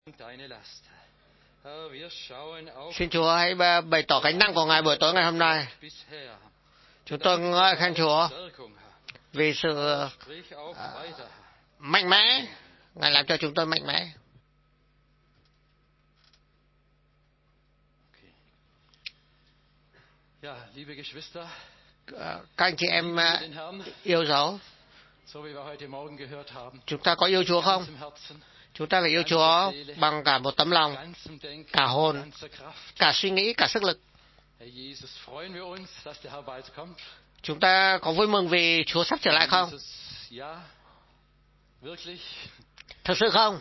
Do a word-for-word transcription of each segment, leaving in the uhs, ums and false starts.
Xin Chúa hãy bày tỏ cánh năng của Ngài buổi tối ngày hôm nay. Chúng tôi ngợi khen Chúa vì sự uh, mạnh mẽ. Ngài làm cho chúng tôi mạnh mẽ. Các anh chị em yêu dấu, chúng ta có yêu Chúa không? Chúng ta phải yêu Chúa bằng cả một tấm lòng, cả hồn, cả suy nghĩ, cả sức lực. Chúng ta có vui mừng vì Chúa sắp trở lại không? Thật sự không?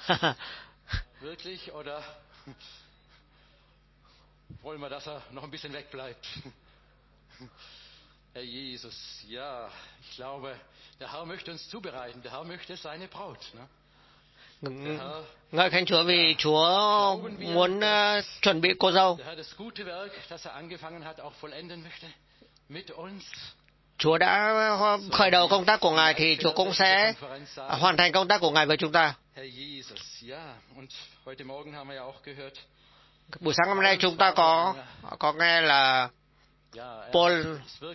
Wollen wir, dass er noch ein bisschen wegbleibt? Herr Jesus, ja, ich glaube, der Herr möchte uns zubereiten, der Herr möchte seine Braut. Ne? Ngợi khen Chúa vì Chúa muốn uh, chuẩn bị cô dâu. Chúa đã khởi đầu công tác của Ngài thì Chúa cũng sẽ hoàn thành công tác của Ngài với chúng ta. Buổi sáng hôm nay chúng ta có có nghe là Paul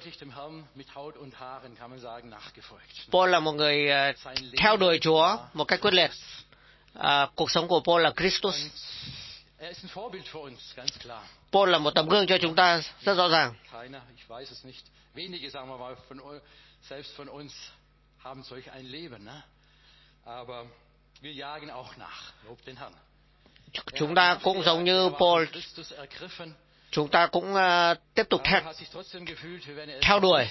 Paul là một người theo đuổi Chúa một cách quyết liệt. À, cuộc sống của Paul là Christus. Paul là một tấm gương cho chúng ta rất rõ ràng. Chúng ta cũng giống như Paul, chúng ta cũng uh, tiếp tục theo, theo đuổi.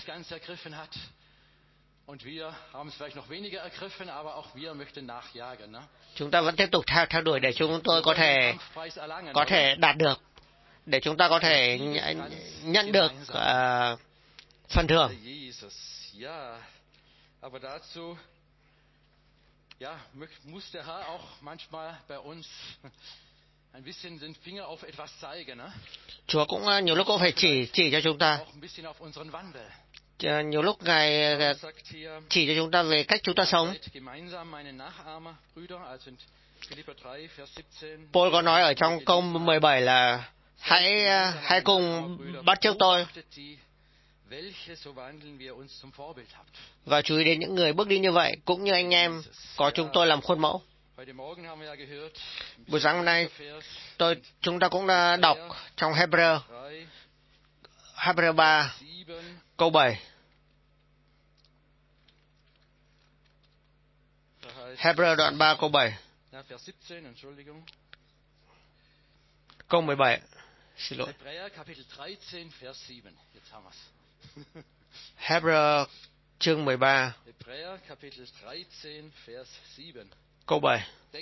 Chúng ta vẫn tiếp tục theo theo đuổi để chúng tôi có thể có thể đạt được, để chúng ta có thể nh- nhận được uh, phần thưởng. Ja, muss der Herr auch manchmal bei uns ein bisschen den Finger auf etwas zeigen, ne? Chúa cũng nhiều lúc cũng phải chỉ chỉ cho chúng ta. Nhiều lúc Ngài chỉ cho chúng ta về cách chúng ta sống. Paul có nói ở trong câu mười bảy là hãy hãy cùng bắt chước tôi. Và chú ý đến những người bước đi như vậy, cũng như anh em có chúng tôi làm khuôn mẫu. Buổi sáng hôm nay, tôi chúng ta cũng đã đọc trong Hebrew, Hebrew ba, câu bảy. Hebrew đoạn ba câu bảy. Câu mười bảy. Xin lỗi. Hebrew chương mười ba câu bảy.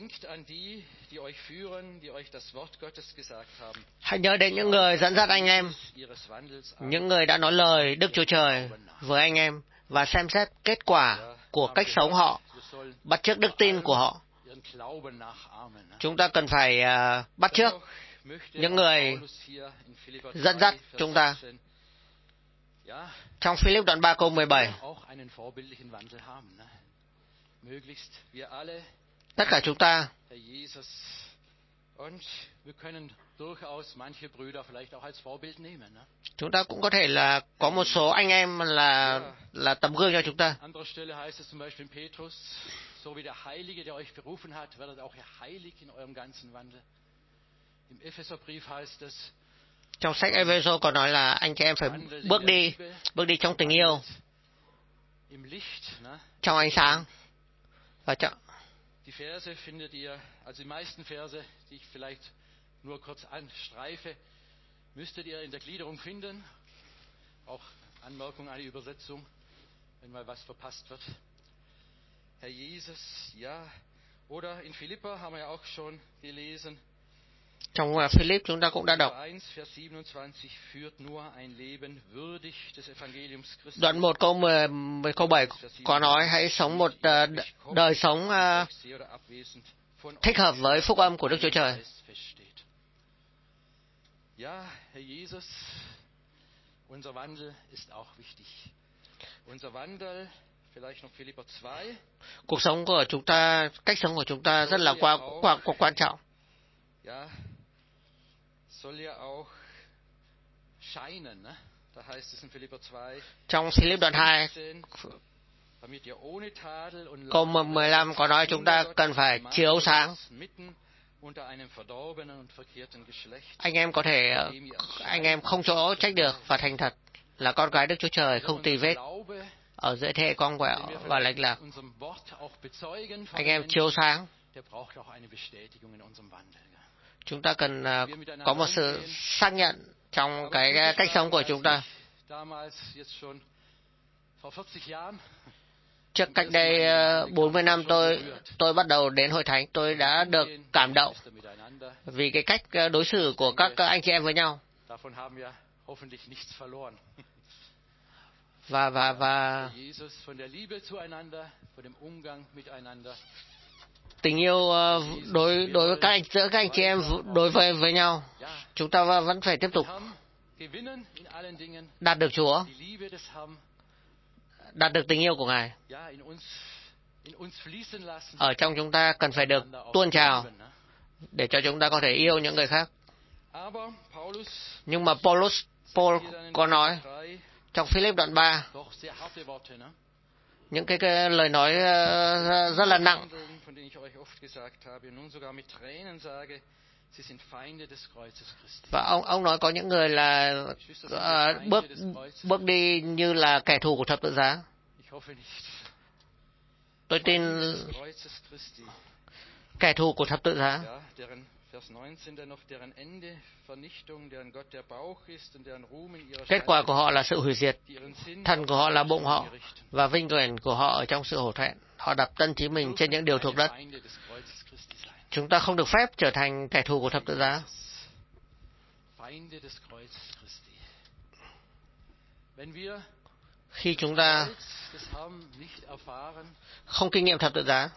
Hãy nhớ đến những người dẫn dắt anh em, những người đã nói lời Đức Chúa Trời với anh em và xem xét kết quả của cách sống họ, bắt chước đức tin của họ. Chúng ta cần phải uh, bắt chước những người dẫn dắt chúng ta. Trong Philip đoạn ba câu mười bảy, tất cả chúng ta chúng ta cũng có thể là có một số anh em là là tấm gương cho chúng ta. Trong sách Ephesos có nói là anh chị em phải bước đi, bước đi trong tình yêu, trong ánh sáng và trong. Die Verse findet ihr, also die meisten Verse, die ich vielleicht nur kurz anstreife, müsstet ihr in der Gliederung finden. Auch Anmerkung an die Übersetzung, wenn mal was verpasst wird. Herr Jesus, ja. Oder in Philippa haben wir ja auch schon gelesen. Trong Philip chúng ta cũng đã đọc. Đoạn một câu mười, mười câu bảy có nói hãy sống một uh, đời sống uh, thích hợp với phúc âm của Đức Chúa Trời. Cuộc sống của chúng ta, cách sống của chúng ta rất là quan, quan, quan trọng. Ja, soll ja auch scheinen, ne? Da heißt es in Philipper zwei, Trong Philip đoạn hai, damit ihr ohne Tadel und câu mười lăm có nói chúng ta cần phải chiếu sáng. Anh em có thể, anh em không chỗ trách được và thành thật là con gái Đức Chúa Trời không tì vết ở giữa thế hệ cong quẹo và lệch lạc. Anh em chiếu sáng. Chúng ta cần uh, có một sự xác nhận trong cái cách sống của chúng ta. Trước cách đây uh, bốn mươi năm tôi tôi bắt đầu đến hội thánh, tôi đã được cảm động vì cái cách uh, đối xử của các uh, anh chị em với nhau. Và và và tình yêu uh, đối đối với các anh giữa các anh chị em đối với với nhau, chúng ta vẫn phải tiếp tục đạt được Chúa, đạt được tình yêu của Ngài. Ở trong chúng ta cần phải được tuôn trào để cho chúng ta có thể yêu những người khác. Nhưng mà Paulus Paul có nói trong Philip đoạn ba những cái, cái lời nói uh, rất là nặng. Và ông ông nói có những người là uh, bước bước đi như là kẻ thù của thập tự giá. Tôi tin kẻ thù của thập tự giá. Kết quả của họ là sự hủy diệt, thần của họ là bụng họ, và vinh quang của họ ở trong sự hổ thẹn. Họ đập tân trí mình trên những điều thuộc đất. Chúng ta không được phép trở thành kẻ thù của thập tự giá. Khi chúng ta không kinh nghiệm thập tự giá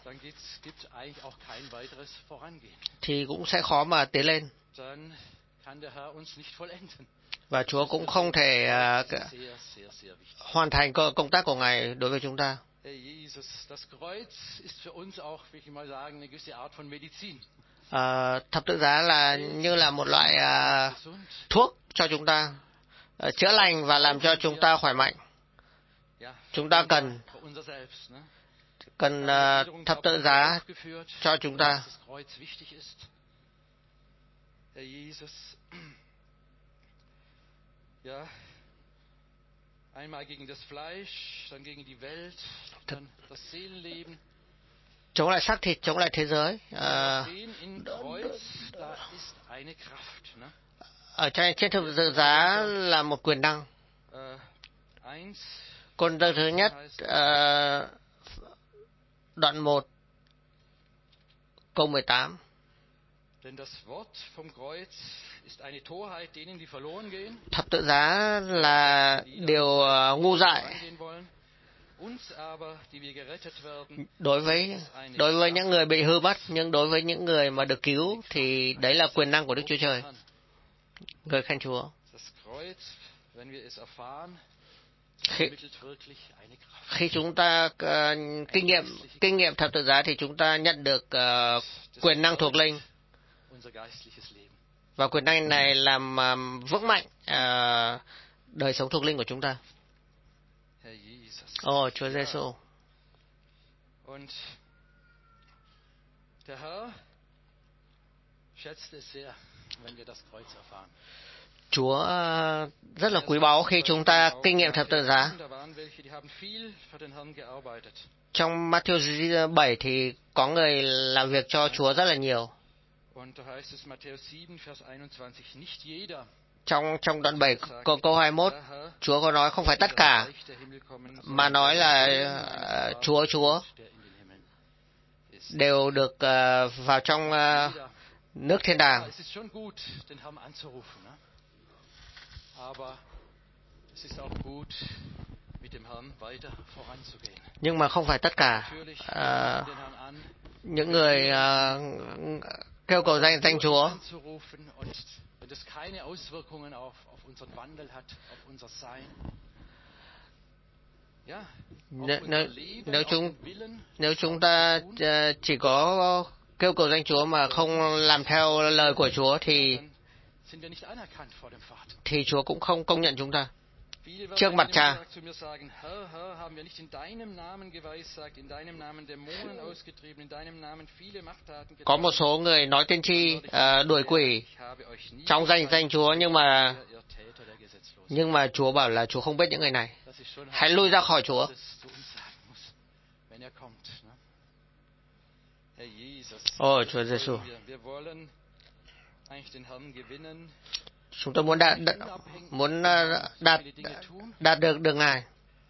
thì cũng sẽ khó mà tiến lên. Và Chúa cũng không thể uh, hoàn thành công tác của Ngài đối với chúng ta. Uh, thập tự giá là như là một loại uh, thuốc cho chúng ta, uh, chữa lành và làm cho chúng ta khỏe mạnh. Chúng ta cần cần uh, thập tự giá cho chúng ta. Chống lại xác thịt, chống lại thế giới. À, ở trên, trên thập tự giá là một quyền năng. Con thứ nhất, à, đoạn một, câu mười tám. Thập tự giá là điều uh, ngu dại đối với đối với những người bị hư mất, nhưng đối với những người mà được cứu thì đấy là quyền năng của Đức Chúa Trời. Người khen Chúa. Khi, khi chúng ta uh, kinh nghiệm kinh nghiệm thập tự giá thì chúng ta nhận được uh, quyền năng thuộc linh. Và quyền năng này làm um, vững mạnh uh, đời sống thuộc linh của chúng ta. Ồ, oh, Chúa Giêsu. Chúa uh, rất là quý báu khi chúng ta kinh nghiệm thập tự giá. Trong Matthew bảy thì có người làm việc cho Chúa rất là nhiều. Trong trong đoạn bảy câu, câu hai mươi mốt, Chúa có nói không phải tất cả, mà nói là uh, Chúa Chúa đều được uh, vào trong uh, nước thiên đàng. Nhưng mà không phải tất cả uh, những người uh, kêu cầu danh danh Chúa. Nếu, nếu, nếu chúng nếu chúng ta uh, chỉ có kêu cầu danh Chúa mà không làm theo lời của Chúa thì thì Chúa cũng không công nhận chúng ta trước mặt Cha. Có một số người nói tiên tri uh, đuổi quỷ trong danh danh Chúa, nhưng mà nhưng mà Chúa bảo là Chúa không biết những người này, hãy lui ra khỏi Chúa. Ôi Chúa Giêsu, chúng tôi muốn đạt muốn đạt đạt được được Ngài.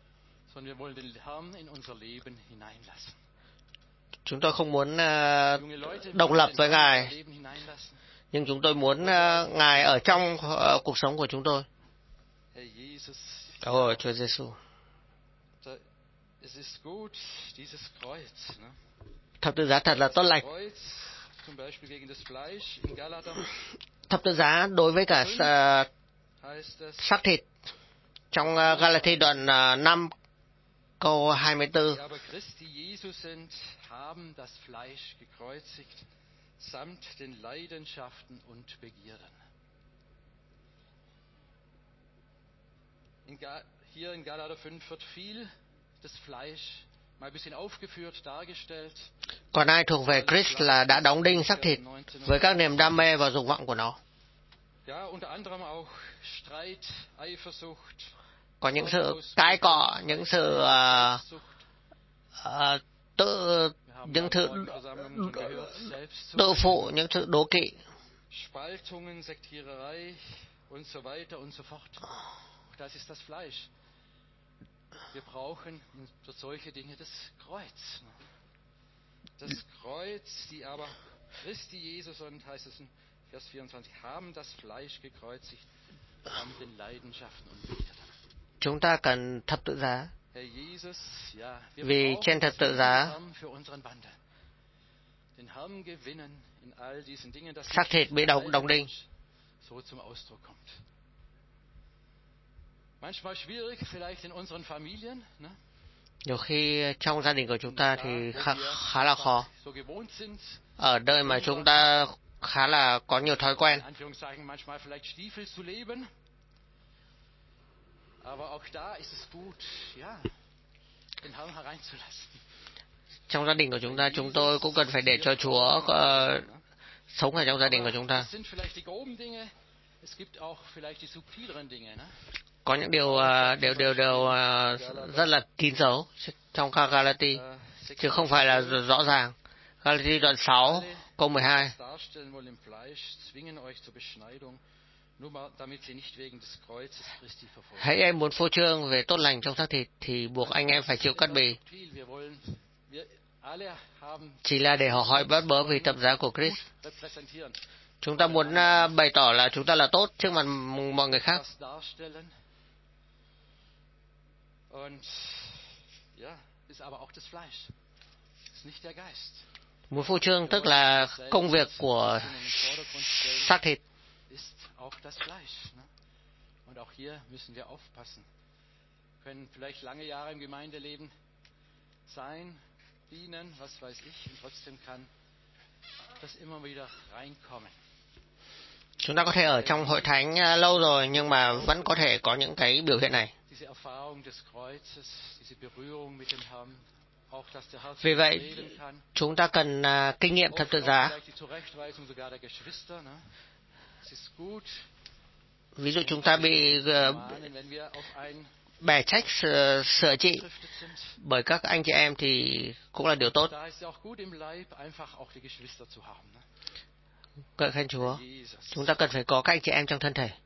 Chúng tôi không muốn uh, độc lập với Ngài, nhưng chúng tôi muốn uh, Ngài ở trong uh, cuộc sống của chúng tôi. Ôi Chúa Giêsu, thập tự giá thật là tốt lành. Thập tự giá đối với cả uh, xác thịt trong uh, Galati đoạn uh, năm câu hai mươi tư. Hier in Galater fünf wird viel des Fleisch mal ein bisschen aufgeführt, dargestellt. Còn ai thuộc về Christ là đã đóng đinh xác thịt với các niềm đam mê và dục vọng của nó. Ja, unter anderem auch Streit, Eifersucht. Có những sự cãi cọ, những sự uh, uh, tự những sự tự phụ, những sự đố kỵ. Spaltungen, Sektiererei und so weiter und so fort. Das ist das Fleisch. Wir brauchen für solche Dinge das Kreuz. Das Kreuz, die aber Christi Jesus, und heißt es in Vers vierundzwanzig, haben das Fleisch gekreuzigt an den Leidenschaften und Begierden. Chúng ta cần thập tự giá. Vì trên thập tự giá, xác thịt bị đóng đóng đinh. Nhiều khi trong gia đình của chúng ta thì khá, khá là khó. Ở nơi mà chúng ta khá là có nhiều thói quen. Trong gia đình của chúng ta, chúng tôi cũng cần phải để cho Chúa uh, sống ở trong gia đình của chúng ta. Có những điều uh, điều điều điều uh, rất là kín dấu trong Galati, chứ không phải là rõ ràng. Galati đoạn sáu câu mười hai. Hãy em muốn phô trương về tốt lành trong xác thịt thì buộc anh em phải chịu cắt bì. Chỉ là để họ hỏi bắt bớ vì thập giá của Christ. Chúng ta muốn uh, bày tỏ là chúng ta là tốt trước mặt mọi người khác. Muốn phô trương tức là công việc của xác thịt. Auch das Fleisch. Ne? Und auch hier müssen wir aufpassen. Können vielleicht lange Jahre im Gemeindeleben sein, dienen, was weiß ich, und trotzdem kann das immer wieder reinkommen. Chúng ta có thể ở trong hội thánh lâu rồi nhưng mà vẫn có thể có những cái biểu hiện này. Vì vậy, chúng ta cần uh, kinh nghiệm thập tự giá. Ví dụ chúng ta bị uh, bè trách sửa, sửa trị bởi các anh chị em thì cũng là điều tốt. Cậy khen Chúa, chúng ta cần phải có các anh chị em trong thân thể.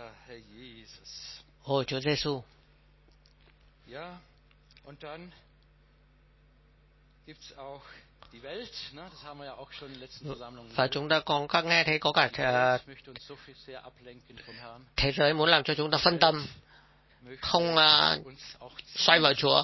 Ôi Chúa Giêsu. Và chúng ta còn các nghe thấy có cả thế giới muốn làm cho chúng ta phân tâm, không uh, xoay vào Chúa.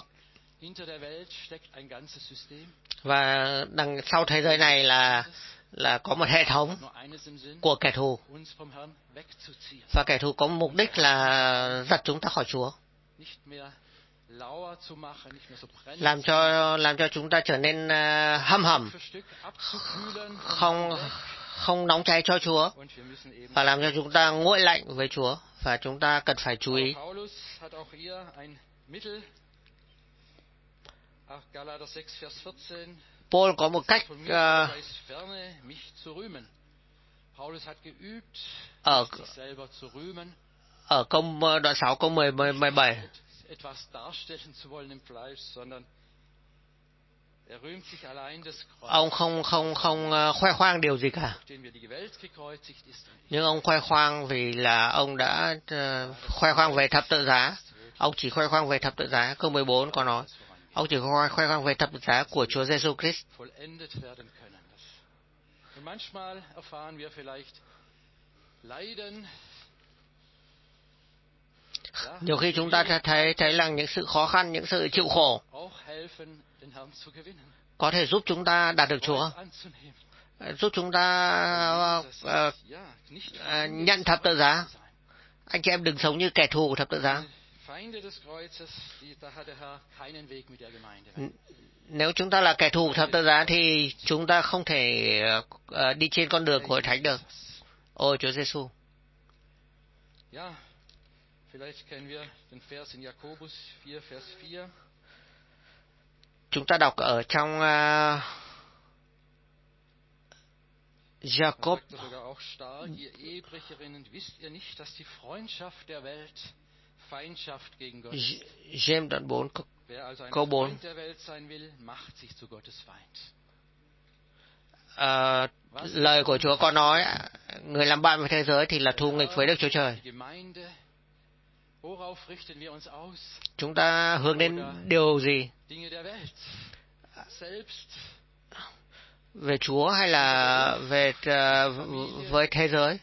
Và đằng sau thế giới này là là có một hệ thống của kẻ thù, và kẻ thù có mục đích là giật chúng ta khỏi Chúa. làm cho làm cho chúng ta trở nên uh, hâm hầm, không không nóng cháy cho Chúa, và làm cho chúng ta nguội lạnh với Chúa, và chúng ta cần phải chú ý. Paul có một cách uh, ở ở câu đoạn sáu câu mười mười bảy. Ông không không không uh, khoe khoang điều gì cả, nhưng ông khoe khoang vì là ông đã uh, khoe khoang về thập tự giá. Ông chỉ khoe khoang về thập tự giá. Câu mười bốn có nói ông chỉ khoe khoe khoang về thập tự giá của Chúa Giêsu Christ. Nhiều khi chúng ta thấy thấy là những sự khó khăn, những sự chịu khổ có thể giúp chúng ta đạt được Chúa, giúp chúng ta uh, uh, uh, nhận thập tự giá. Anh chị em đừng sống như kẻ thù của thập tự giá. Nếu chúng ta là kẻ thù của thập tự giá thì chúng ta không thể uh, đi trên con đường của Hội Thánh được. Ôi Chúa Giêsu. Chúng ta đọc ở trong uh, Jacob James đoạn bốn câu bốn. Uh, lời của Chúa có nói người làm bạn với thế giới thì là thù nghịch với Đức Chúa Trời. Chúng ta hướng đến điều gì? Về Chúa hay là về uh, với thế giới?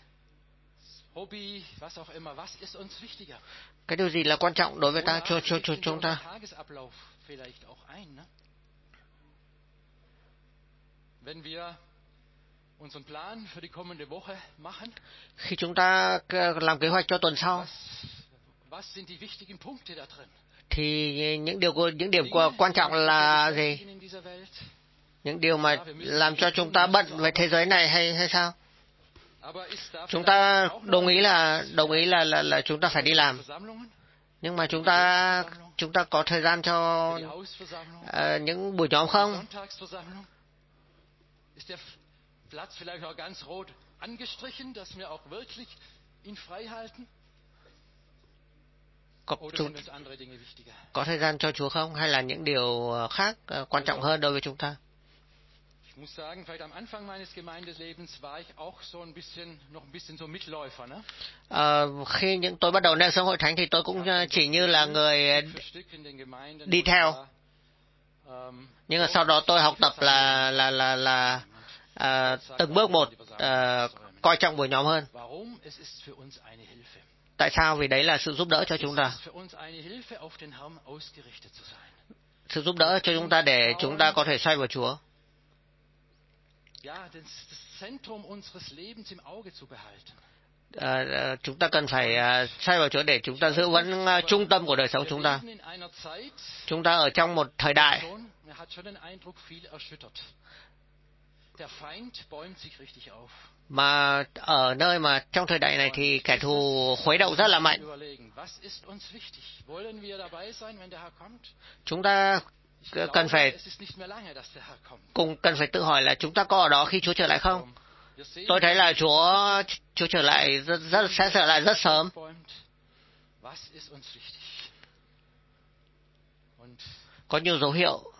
Cái điều gì là quan trọng đối với ta, cho cho cho chúng ta? Khi chúng ta làm kế hoạch cho tuần sau, thì những điều những điểm quan trọng là gì? Những điều mà làm cho chúng ta bận về thế giới này hay hay sao? Chúng ta đồng ý là đồng ý là là là chúng ta phải đi làm, nhưng mà chúng ta chúng ta có thời gian cho uh, những buổi nhóm không? Có, chúng, có thời gian cho Chúa không? Hay là những điều khác uh, quan trọng hơn đối với chúng ta? Uh, khi những tôi bắt đầu nêu sống Hội Thánh thì tôi cũng chỉ như là người đi theo, nhưng mà sau đó tôi học tập là là là là uh, từng bước một uh, coi trọng buổi nhóm hơn. Tại sao? Vì đấy là sự giúp đỡ cho chúng ta. Sự giúp đỡ cho chúng ta để chúng ta có thể xoay vào Chúa. À, chúng ta cần phải uh, xoay vào Chúa để chúng ta giữ vững uh, trung tâm của đời sống chúng ta. Chúng ta ở trong một thời đại mà ở nơi mà trong thời đại này thì kẻ thù khuấy động rất là mạnh. Chúng ta cần phải cùng cần phải tự hỏi là chúng ta có ở đó khi Chúa trở lại không? Tôi thấy là Chúa Chúa trở lại rất, rất sẽ trở lại rất sớm. Có nhiều dấu hiệu.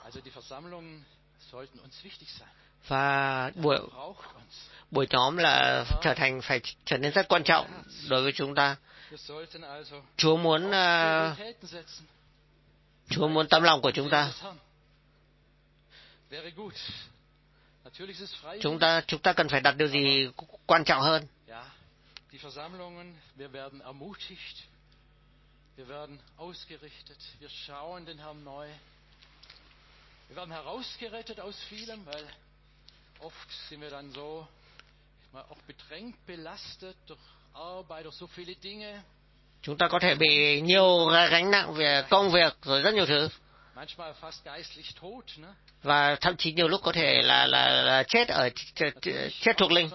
Và buổi buổi nhóm là trở thành phải trở nên rất quan trọng đối với chúng ta. Chúa muốn uh, Chúa muốn tấm lòng của chúng ta. Chúng ta chúng ta cần phải đặt điều gì quan trọng hơn. Oft sind wir dann so auch bedrängt, belastet durch Arbeit, durch so viele Dinge. Chúng ta có thể bị nhiều gánh nặng về công việc rồi rất nhiều thứ. Và thậm chí nhiều lúc có thể là là, là chết ở chết, chết thuộc linh.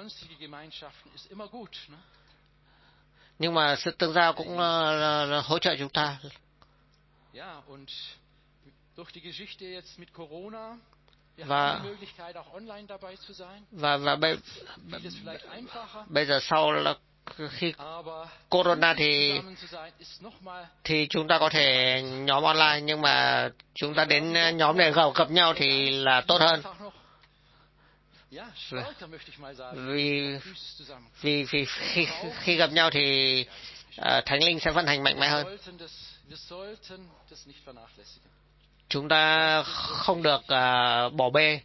Nhưng mà sự tương giao cũng là, là, là hỗ trợ chúng ta. Và và và bây, bây giờ sau là khi Corona thì thì chúng ta có thể nhóm online, nhưng mà chúng ta đến nhóm để gặp gặp nhau thì là tốt hơn. Vì vì vì khi khi gặp nhau thì uh, Thánh Linh sẽ vận hành mạnh mẽ hơn. Chúng ta không được uh, bỏ bê.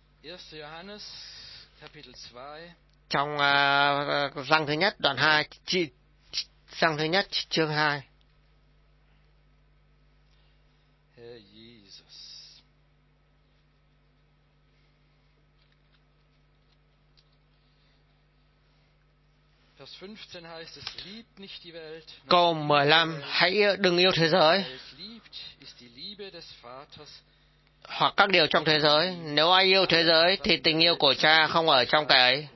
Trong uh, răng thứ nhất đoạn hai, răng thứ nhất chương hai. Câu mười lăm, hãy đừng yêu thế giới hoặc các điều trong thế giới. Nếu ai yêu thế giới thì tình yêu của Cha không ở trong cái ấy.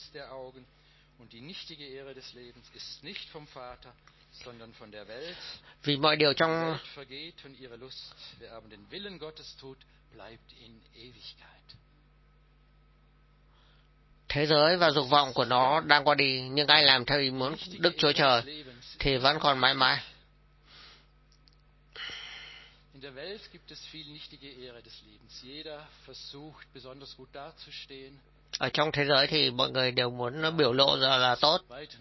Vì mọi điều trong thế giới và dục vọng của nó đang qua đi, nhưng ai làm theo ý muốn Đức Chúa Trời thì vẫn còn mãi mãi. Ở trong thế giới thì mọi người đều muốn nó biểu lộ ra là tốt,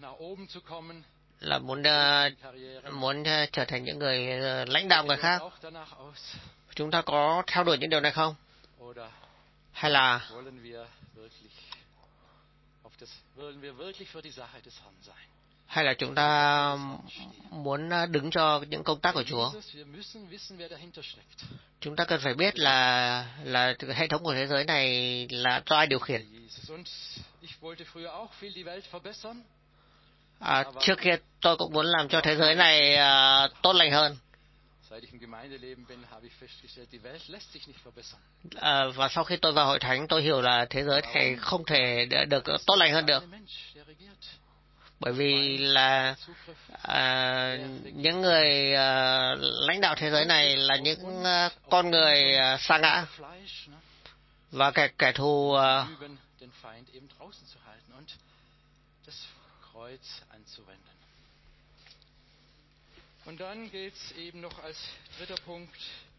là muốn uh, muốn uh, trở thành những người uh, lãnh đạo người khác. Chúng ta có theo đuổi những điều này không? Hay là hay là chúng ta muốn đứng cho những công tác của Chúa? Chúng ta cần phải biết là là hệ thống của thế giới này là do ai điều khiển. À, trước kia tôi cũng muốn làm cho thế giới này uh, tốt lành hơn. À, và sau khi tôi vào hội thánh, tôi hiểu là thế giới này không thể được tốt lành hơn được. Bởi vì là à, những người à, lãnh đạo thế giới này là những à, con người à, sa ngã và kẻ kẻ thù à, Und dann geht's eben noch als dritter Punkt.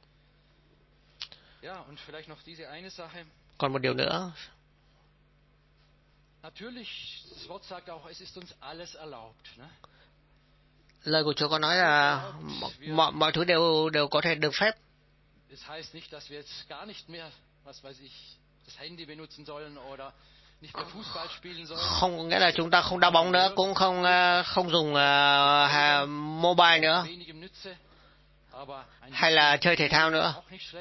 Ja, und vielleicht noch diese eine Sache. Còn một điều nữa. Natürlich, das Wort sagt auch, es ist uns alles erlaubt, ne? Lời của Chúa có nói là mọi mọi thứ đều đều có thể được phép. Es heißt nicht, dass wir jetzt gar nicht mehr, was weiß ich, das Handy benutzen sollen oder không có nghĩa là chúng ta không đá bóng nữa, cũng không không dùng uh, mobile nữa, hay là chơi thể thao nữa.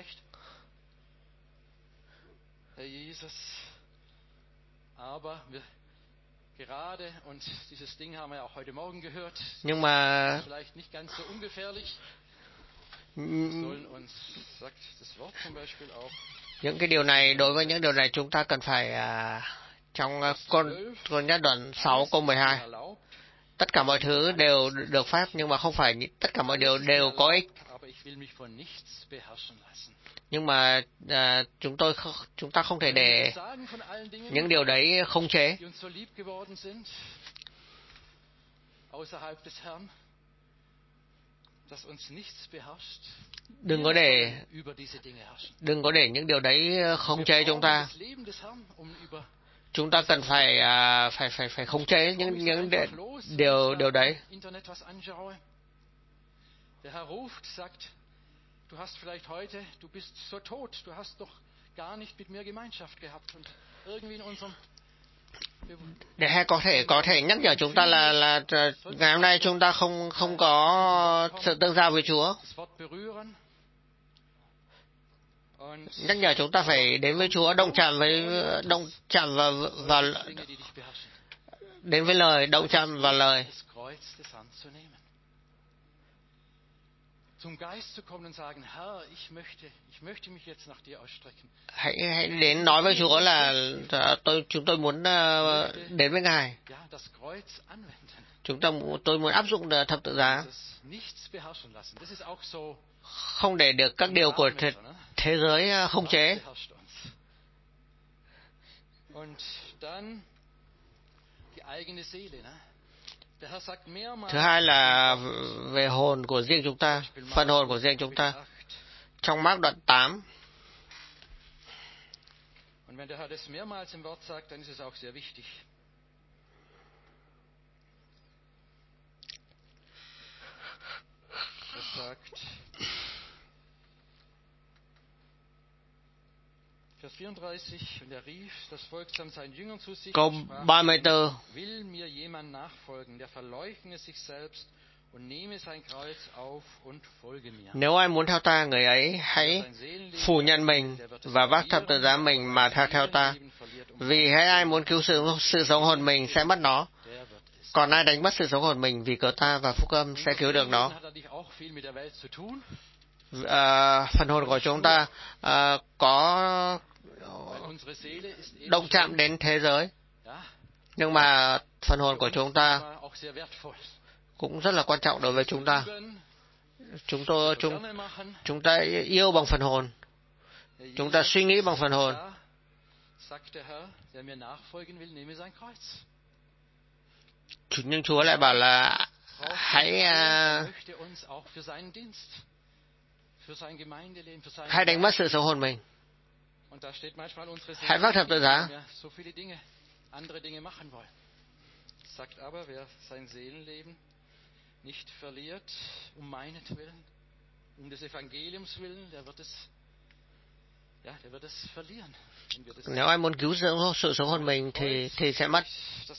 Nhưng mà những cái điều này, đối với những điều này chúng ta cần phải uh, trong uh, con con nhất đoạn sáu câu mười hai, tất cả mọi thứ đều được phép, nhưng mà không phải tất cả mọi điều đều có ích. Nhưng mà uh, chúng tôi không, chúng ta không thể để những điều đấy khống chế. Đừng có để đừng có để những điều đấy khống chế chúng ta. Chúng ta cần phải uh, phải phải phải khống chế những những de, điều điều đấy. Để hay có thể có thể nhắc nhở chúng ta là là ngày hôm nay chúng ta không không có sự tương giao với Chúa. Nhắc nhở chúng ta phải đến với Chúa, động chạm với động chạm vào vào đến với lời, động chạm vào lời. zum Geist zu kommen und sagen, Herr, ich möchte, ich möchte mich jetzt nach dir ausstrecken. Hãy hãy đến nói với Chúa là, là tôi chúng tôi muốn uh, đến với Ngài. Ja, das Kreuz anwenden. Chúng ta tôi muốn áp dụng thập tự giá. Nichts beherrschen lassen. Das ist auch so. Không để được các điều của thế, thế giới khống chế. Und dann die eigene Seele, ne? Thứ hai là về hồn của riêng chúng ta, phần hồn của riêng chúng ta. Trong Mác đoạn tám. Und wenn der Herr das mehrmals im Wort sagt, dann ist es auch sehr wichtig. Er sagt, Vers vierunddreißig, und er rief das Volk samt seinen Jüngern zu sich, câu ba mươi tư. Will mir jemand nachfolgen, der verleugne sich selbst und nehme sein Kreuz auf und folge mir. Nếu ai muốn theo ta, người ấy hãy phủ nhận mình và vác thập tự giá mình mà theo theo ta. Vì hãy ai muốn cứu sự sự sống hồn mình sẽ mất nó. Còn ai đánh mất sự sống hồn mình vì cớ ta và phúc âm sẽ cứu được nó. À, phần hồn của chúng ta à, có động chạm đến thế giới, nhưng mà phần hồn của chúng ta cũng rất là quan trọng đối với chúng ta. Chúng tôi chúng chúng ta yêu bằng phần hồn, chúng ta suy nghĩ bằng phần hồn. Nhưng Chúa lại bảo là hãy uh, hãy đánh mất sự sống hồn mình. Hãy vác thập tự giá. Sagt aber, wer sein Seelenleben nicht verliert, um meinetwillen, um des Evangeliums willen, der wird es, ja, der wird es verlieren. Nếu ai muốn cứu sự sống hồn mình thì thì sẽ mất.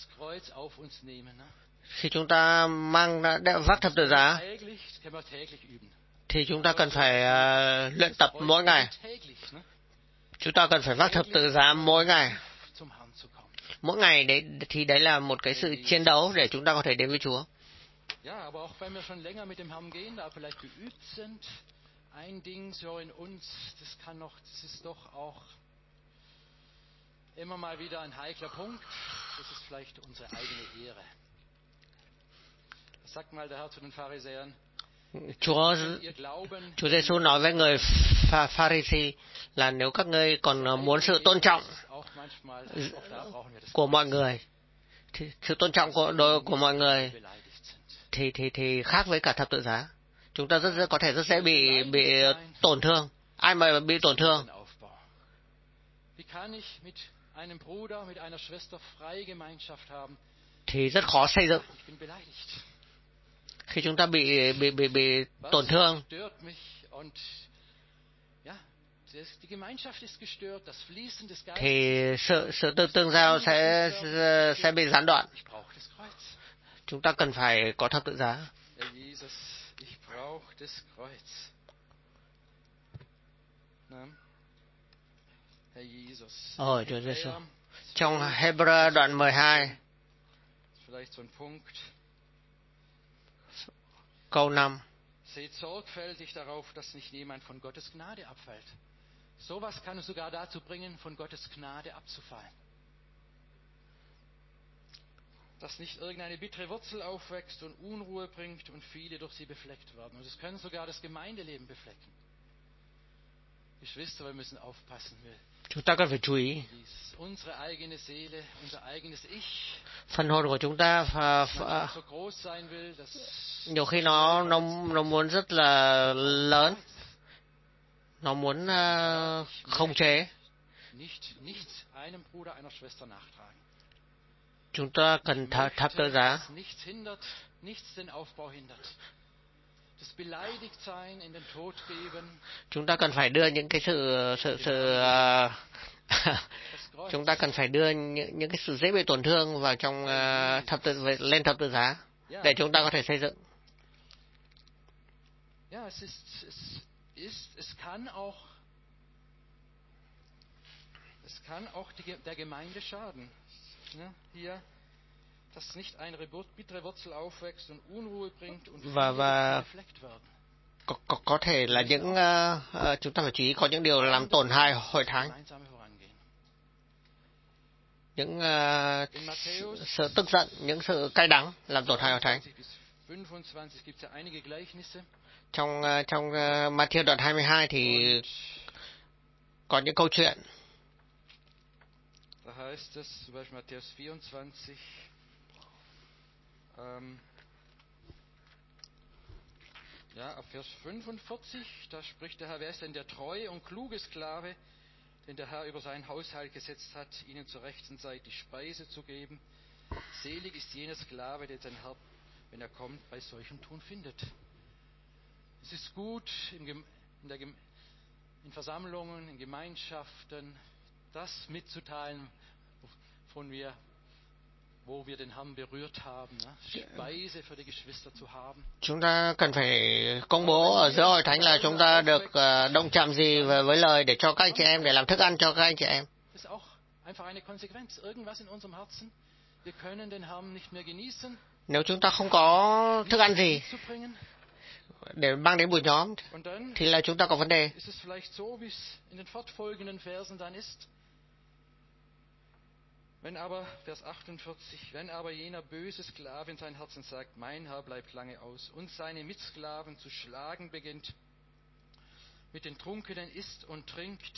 Khi chúng ta mang vác thập tự giá, thì chúng ta cần phải uh, luyện tập mỗi ngày. Chúng ta cần phải vác thập tự giá mỗi ngày. Mỗi ngày đấy thì đấy là một cái sự chiến đấu để chúng ta có thể đến với Chúa. Ja, aber auch wenn wir schon länger mit dem Herrn gehen, da vielleicht geübt sind, ein Ding so in uns, das kann noch, das ist doch auch immer mal wieder ein heikler Punkt. Das ist vielleicht unsere eigene Ehre. Sagt mal der Herr zu den Pharisäern. Chúa Chúa Giêsu nói với người pha, Pharisee là nếu các ngươi còn muốn sự tôn trọng của mọi người, thì sự tôn trọng của đối của mọi người thì thì thì khác với cả thập tự giá. Chúng ta rất, rất có thể rất dễ bị bị tổn thương. Ai mà bị tổn thương? Thì rất khó xây dựng. Khi chúng ta bị bị bị bị tổn thương, thì sự sự tương tương giao sẽ sẽ bị gián đoạn. Chúng ta cần phải có thập tự giá. Ôi Chúa Giêsu. Trong Hebrew đoạn mười hai, câu năm. Seht sorgfältig darauf, dass nicht jemand von Gottes Gnade abfällt. Sowas kann sogar dazu bringen, von Gottes Gnade abzufallen. Dass nicht irgendeine bittere Wurzel aufwächst und Unruhe bringt und viele durch sie befleckt werden. Und es können sogar das Gemeindeleben beflecken. Geschwister, wir müssen aufpassen. Chúng ta cần phải chú ý. Unsere eigene Seele, unser eigenes Ich. Phần hồn của chúng ta phà, phà, nhiều khi nó nó nó muốn rất là lớn, nó muốn uh, khống chế. Chúng ta cần th thập tự giá. Chúng ta cần phải đưa những cái sự sự sự uh, chúng ta cần phải đưa những những cái sự dễ bị tổn thương vào trong uh, thập tự lên thập tự giá để chúng ta có thể xây dựng. Ja, es ist, es ist, es kann auch, es kann auch die, der Gemeinde schaden. Ne? Hier, dass nicht eine bittere Wurzel aufwächst und Unruhe bringt und viele befleckt werden. có, có, có thể là những uh, uh, chúng ta phải chú ý có những điều làm tổn hại hội thánh, những uh, sự tức giận, những sự cay đắng làm tổn hại hội thánh. Trong uh, trong uh, Matthew đoạn hai mươi hai thì có những câu chuyện. Da heißt es, zum Beispiel Matthäus vierundzwanzig, ähm, ja, ab Vers fünfundvierzig, da spricht der Herr, wer ist denn der treue und kluge Sklave, den der Herr über sein Haushalt gesetzt hat, ihnen zur rechten Zeit die Speise zu geben? Selig ist jener Sklave, der sein Herr, wenn er kommt, bei solchem Tun findet. Es ist gut, in, in, der, in Versammlungen, in Gemeinschaften, das mitzuteilen, von wir, wo wir den Herrn berührt haben, ne? Speise für die Geschwister zu haben. Chúng ta cần phải công bố ở giữa hội thánh là chúng ta được uh, động chạm gì với, với lời để cho các anh chị em, để làm thức ăn cho các anh chị em. Das ist auch einfach eine Konsequenz. Irgendwas in unserem Herzen, wir können den Herrn nicht mehr genießen. Nếu chúng ta không có thức ăn gì để mang đến buổi nhóm thì là chúng ta có vấn đề. Ist es vielleicht so, wie es in den fortfolgenden Versen dann ist? Wenn aber, Vers achtundvierzig, wenn aber jener böse Sklave in sein Herzen sagt, mein Herr bleibt lange aus, und seine Mitsklaven zu schlagen beginnt, mit den Trunkenen isst und trinkt,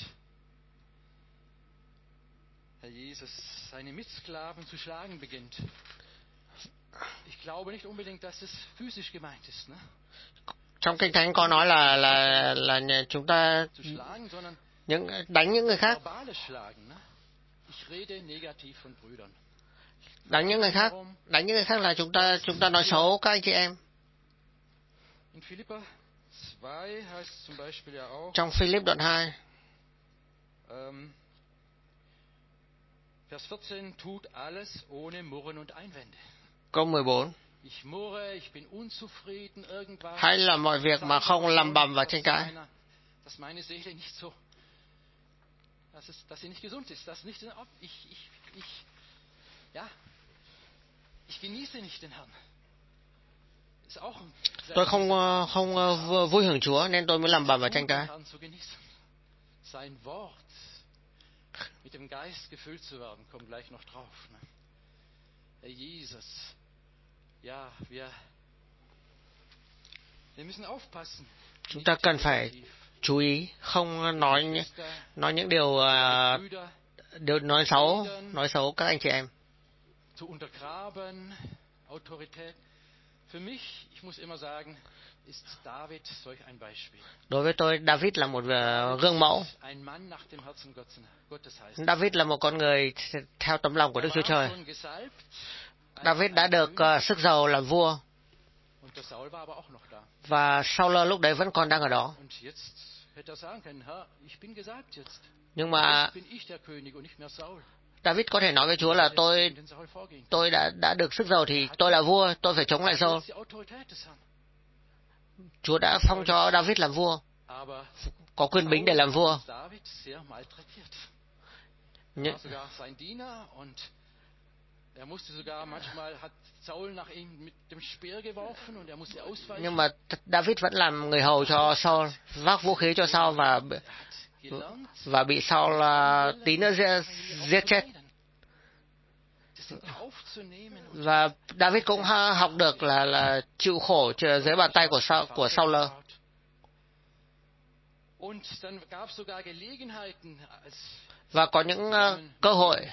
Herr Jesus, seine Mitsklaven zu schlagen beginnt. Ich glaube nicht unbedingt, dass es physisch gemeint ist, ne? Trong Kinh Thánh có nói là là là chúng ta những đánh những người khác. Đánh những người khác, đánh những người khác là chúng ta chúng ta nói xấu các anh chị em. Trong Philip đoạn hai, câu mười bốn. Hãy làm mọi việc mà không lầm bầm và tranh cãi. Tôi không không vui hưởng Chúa nên tôi mới làm bầm và tranh cãi. Mit dem Geist gefüllt zu werden, kommt gleich noch drauf. Ne? Herr Jesus, ja, wir, wir müssen aufpassen. Chúng ta cần phải chú ý không nói nói những điều uh, điều nói xấu nói xấu các anh chị em. Zu untergraben Autorität. Für mich, ich muss immer sagen, ist David solch ein Beispiel. Đối với tôi, David là một uh, gương mẫu. David là một con người theo tấm lòng của Đức Chúa Trời. David đã được uh, sức giàu làm vua. Và Saul lúc đấy vẫn còn đang ở đó. Nhưng mà David có thể nói với Chúa là tôi tôi đã đã được sức giàu thì tôi là vua, tôi phải chống lại Saul. Chúa đã phong cho David làm vua, có quyền bính để làm vua. Nh- Nhưng mà David vẫn làm người hầu cho Saul, vác vũ khí cho Saul và và bị Saul uh, tí nữa giết, giết chết. Và David cũng học được là là chịu khổ dưới bàn tay của Saul, của Saul. Và có những uh, cơ hội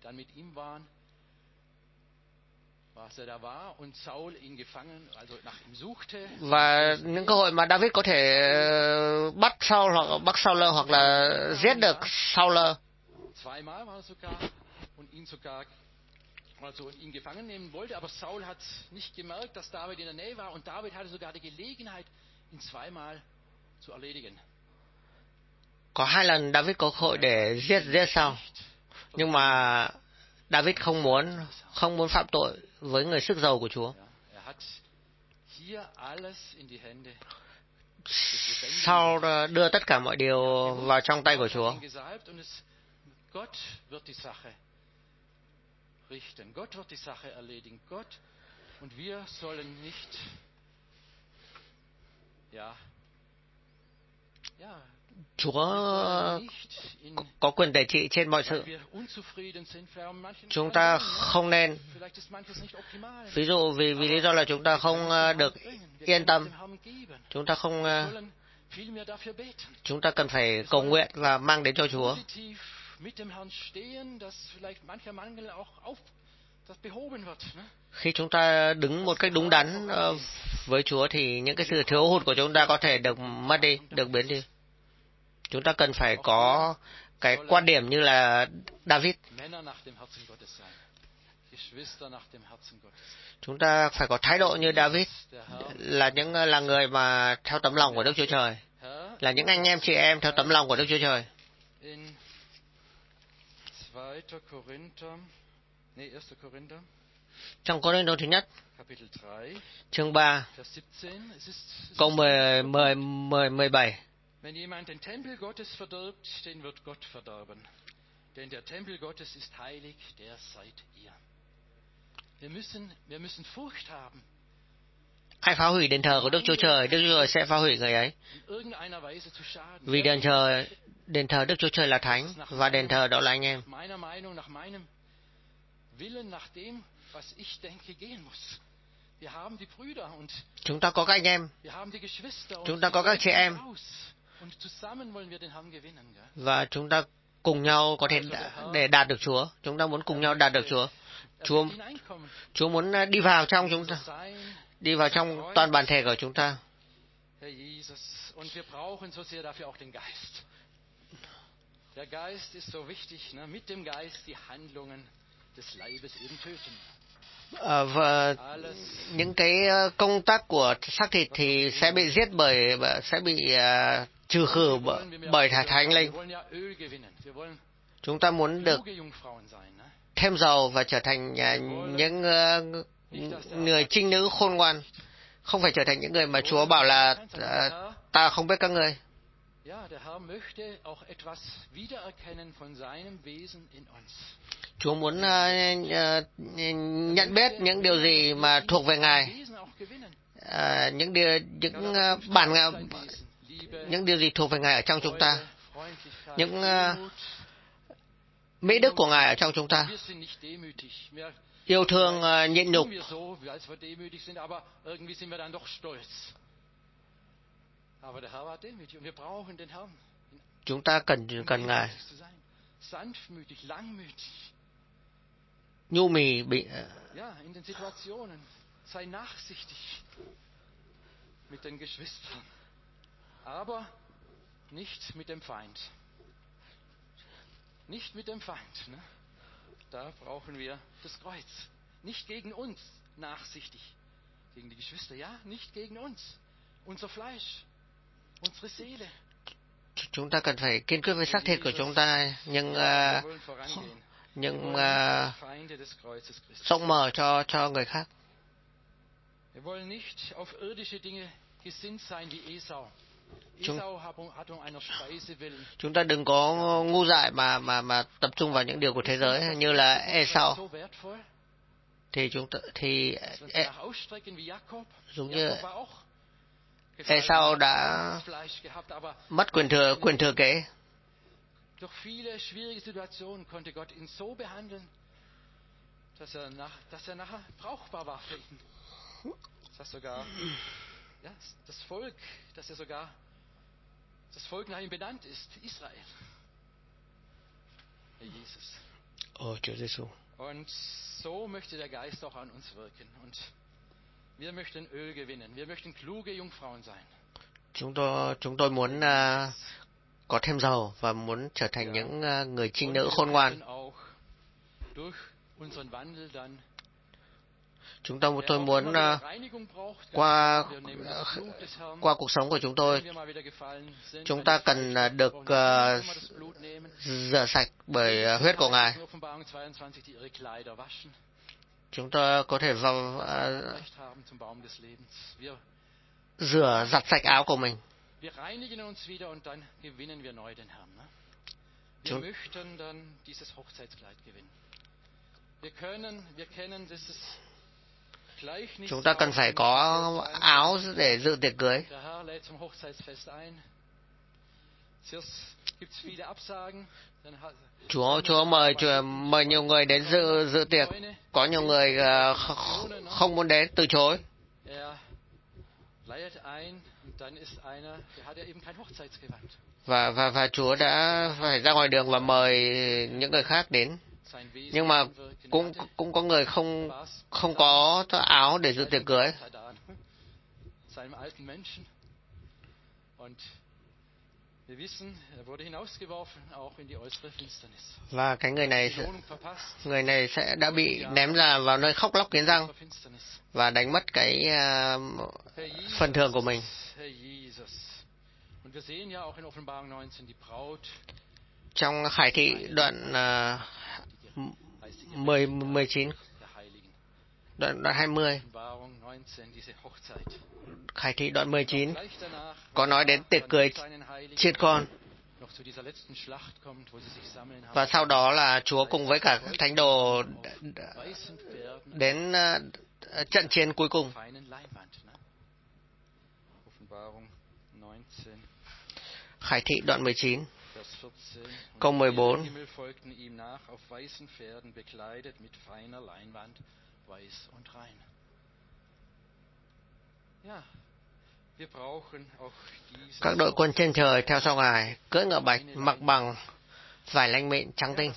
và những cơ hội mà David có thể bắt Saul hoặc bắt Saul hoặc là giết được Saul. Also ihn gefangen nehmen wollte, aber Saul hat nicht gemerkt, dass David in der Nähe war, und David hatte sogar die Gelegenheit, ihn zweimal zu erledigen. Có hai lần David có cơ hội để giết giết Saul, nhưng mà David không muốn không muốn phạm tội với người sức giàu của Chúa. Saul đưa tất cả mọi điều vào trong tay của Chúa. Richten. Gott wird die Sache erledigen. Gott, und wir sollen nicht ja, Chúa có quyền để trị trên mọi sự. Chúng ta không nên, ví dụ vì vì lý do là chúng ta không được yên tâm, chúng ta không, chúng ta cần phải cầu nguyện và mang đến cho Chúa. Khi chúng ta đứng một cách đúng đắn với Chúa thì những cái sự thiếu hụt của chúng ta có thể được mất đi, được biến đi. Chúng ta cần phải có cái quan điểm như là David. Chúng ta phải có thái độ như David, là những là người mà theo tấm lòng của Đức Chúa Trời, là những anh em chị em theo tấm lòng của Đức Chúa Trời. Trong Cô-rinh-tô thứ nhất, chương ba, câu mười, mười, mười, mười bảy. Wenn jemand den Tempel Gottes verdirbt, den wird Gott verderben. Denn der Tempel Gottes ist heilig, der seid ihr. Wir müssen, wir müssen Furcht haben. Ai phá hủy đền thờ của Đức Chúa Trời, Đức Chúa Trời sẽ phá hủy người ấy. Vì đền thờ, đền thờ Đức Chúa Trời là thánh, và đền thờ đó là anh em. Chúng ta có các anh em, chúng ta có các chị em, và chúng ta cùng nhau có thể để đạt được Chúa. Chúng ta muốn cùng nhau đạt được Chúa. Chúa, Chúa muốn đi vào trong chúng ta, đi vào trong toàn bản thể của chúng ta. À, và những cái công tác của xác thịt thì sẽ bị giết bởi, sẽ bị uh, trừ khử bởi, bởi Thánh Linh. Chúng ta muốn được thêm dầu và trở thành uh, những uh, người trinh nữ khôn ngoan, không phải trở thành những người mà Chúa bảo là uh, ta không biết các ngươi. Chúa muốn uh, uh, nhận biết những điều gì mà thuộc về Ngài, uh, những điều, những uh, bản uh, những điều gì thuộc về Ngài ở trong chúng ta, những uh, mỹ đức của Ngài ở trong chúng ta. Yêu thương, uh, nhịn nhục. Chúng ta cần cần Ngài. Nhu mì bị ja, in den Situationen sei nachsichtig mit den Geschwistern, aber nicht mit dem Feind. Nicht mit dem Feind, ne? Da brauchen wir das Kreuz. Nicht gegen uns nachsichtig. Gegen die Geschwister, ja, nicht gegen uns. Unser Fleisch, unsere Seele. Chúng ta cần phải kiên quyết với xác thịt của chúng ta, nhưng uh, nhưng uh, rộng mở cho cho người khác. Chúng, chúng ta đừng có ngu dại mà mà mà tập trung vào những điều của thế giới như là Esau. Thì chúng ta thì e, giống như Esau đã mất quyền thừa quyền thừa kế. Durch viele schwierige Situationen konnte Gott ihn so behandeln, dass er, nach, dass er nachher brauchbar war für ihn. Dass sogar ja, das Volk, dass er sogar das Volk nach ihm benannt ist, Israel. Herr Jesus. Oh, Chúa Giêsu. Und so möchte der Geist auch an uns wirken. Und wir möchten Öl gewinnen. Wir möchten kluge Jungfrauen sein. Chúng tôi chúng tôi muốn uh, có thêm dầu và muốn trở thành những uh, người trinh nữ khôn ngoan. Chúng tôi tôi muốn uh, qua uh, qua cuộc sống của chúng tôi, chúng ta cần uh, được uh, rửa sạch bởi uh, huyết của Ngài. Chúng ta có thể vào uh, rửa giặt sạch áo của mình. Wir reinigen uns wieder und dann gewinnen wir neu den Herrn. Ne? Wir möchten dann dieses Hochzeitskleid gewinnen. Wir können, wir kennen dieses Gleichnis. Chúng ta cần phải có áo để dự tiệc cưới. Der Herr lädt zum Hochzeitsfest ein. Chúa Chúa mời Chúa, mời nhiều người đến dự dự tiệc, có nhiều người uh, không muốn đến, từ chối. Và và và Chúa đã phải ra ngoài đường và mời những người khác đến. Nhưng mà cũng cũng có người không không có áo để dự tiệc cưới. Và cái người này người này sẽ đã bị ném ra vào nơi khóc lóc nghiến răng và đánh mất cái uh, phần thưởng của mình. Trong Khải Thị đoạn uh, mười, mười chín, đoạn, đoạn hai mươi, Khải Thị đoạn mười chín có nói đến tiệc cưới chiên con. Và sau đó là Chúa cùng với cả thánh đồ đến uh, trận chiến cuối cùng. Khải Thị đoạn mười chín, câu mười bốn. Các đội quân trên trời theo sau Ngài, cưỡi ngựa bạch, mặc bằng vải lanh mịn trắng tinh.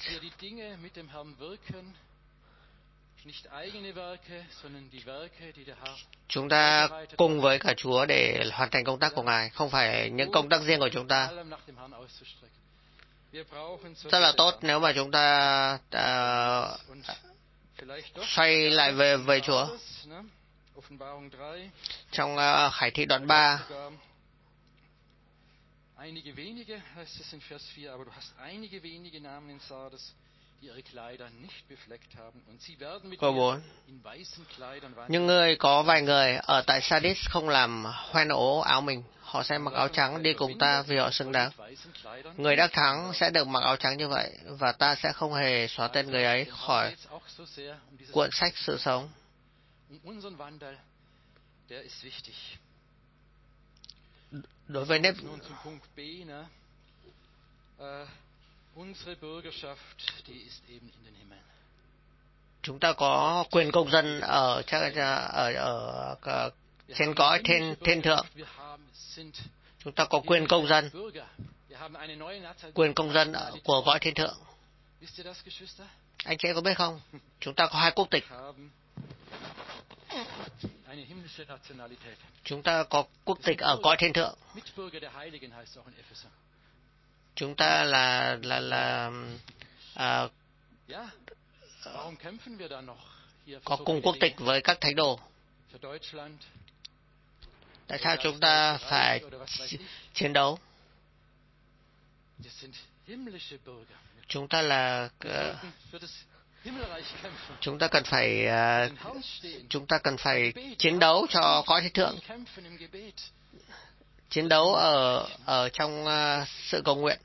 Chúng ta cùng với cả Chúa để hoàn thành công tác của Ngài, không phải những công tác riêng của chúng ta. Rất là tốt nếu mà chúng ta uh, xoay lại về về Chúa. Trong uh, Khải Thị đoạn ba, câu bốn. Nhưng người có vài người ở tại Sardis không làm hoen ố áo mình, họ sẽ mặc áo trắng đi cùng ta vì họ xứng đáng. Người đắc thắng sẽ được mặc áo trắng như vậy, và ta sẽ không hề xóa tên người ấy khỏi cuộn sách sự sống. Đối với nếp chúng ta có quyền công dân ở ở ở, ở trên cõi thiên thiên thượng. Chúng ta có quyền công dân, quyền công dân của cõi thiên thượng. Anh chị có biết không? Chúng ta có hai quốc tịch. Chúng ta có quốc tịch ở cõi thiên thượng. Chúng ta là là là à, có cùng quốc tịch với các thánh đồ. Tại sao chúng ta phải chiến đấu? Chúng ta là uh, chúng ta cần phải uh, chúng ta cần phải chiến đấu cho cõi thiên thượng, chiến đấu ở ở trong uh, sự cầu nguyện.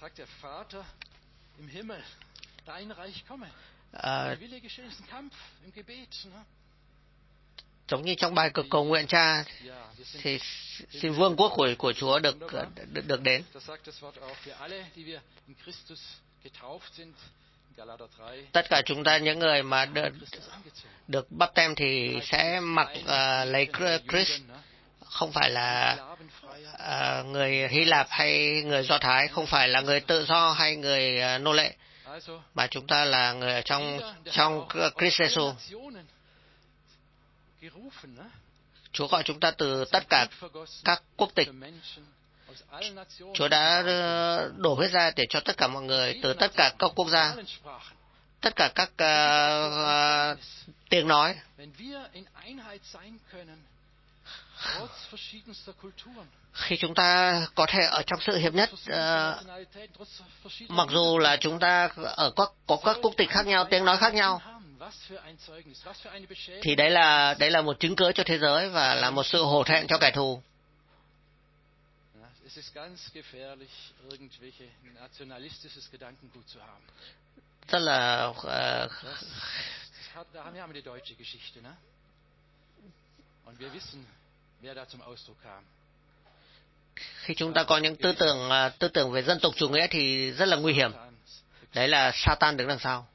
Uh, giống như trong bài cực cầu nguyện Cha, thì xin vương quốc của của Chúa được được, được đến. Tất cả chúng ta những người mà được, được báp têm thì sẽ mặc uh, lấy Christ, không phải là uh, người Hy Lạp hay người Do Thái, không phải là người tự do hay người uh, nô lệ, mà chúng ta là người ở trong trong Christ Jesus. Chúa gọi chúng ta từ tất cả các quốc tịch. Chúa đã đổ huyết ra để cho tất cả mọi người từ tất cả các quốc gia, tất cả các uh, uh, tiếng nói. Khi chúng ta có thể ở trong sự hiệp nhất, uh, mặc dù là chúng ta ở các, có các quốc tịch khác nhau, tiếng nói khác nhau, thì đấy là đấy là một chứng cớ cho thế giới và là một sự hổ thẹn cho kẻ thù. Rất là uh, Khi chúng ta có những tư tưởng tư tưởng về dân tộc chủ nghĩa thì rất là nguy hiểm. Đấy là Satan đứng đằng sau.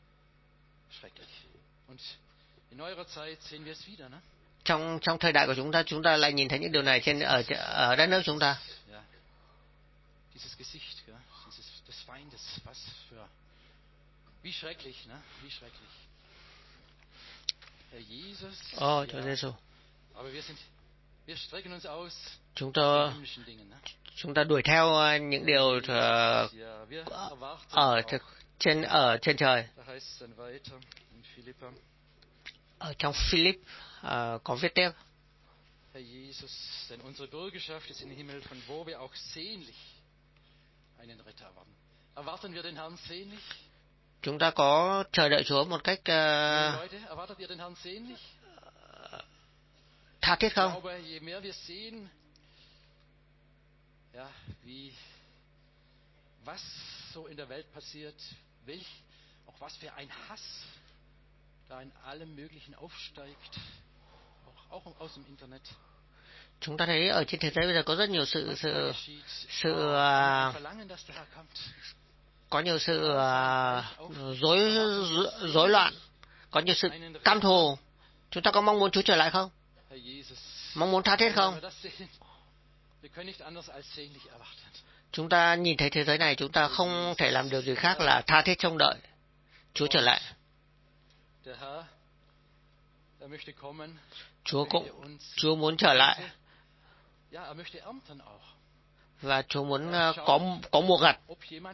Trong trong thời đại của chúng ta, chúng ta lại nhìn thấy những điều này trên ở ở đất nước chúng ta. Ồ, Chúa Giêsu. Chúng ta chúng ta đuổi theo những điều ở trên ở trên trời. Ở trong Philip uh, có viết tiếp. Herr Jesus, denn unsere Bürgerschaft ist im Himmel, von wo wir auch sehnlich einen Retter erwarten. Erwarten wir den Herrn sehnlich? Chúng ta có chờ đợi Chúa một cách uh, Leute, erwartet ihr den Herrn sehnlich? tha thiết không? Ich glaube, je mehr wir sehen, ja, wie was so in der Welt passiert, welch auch was für ein Hass da in allem Möglichen aufsteigt, auch, auch aus dem Internet. Chúng ta thấy ở trên thế giới bây giờ có rất nhiều sự sự sự uh, có nhiều sự uh, rối rối loạn, có nhiều sự căm thù. Chúng ta có mong muốn Chúa trở lại không? Mong muốn tha thiết không? Chúng ta nhìn thấy thế giới này, chúng ta không thể làm điều gì khác là tha thiết trông đợi Chúa trở lại. Chúa cũng Chúa muốn trở lại, và Chúa muốn có có mùa gặt.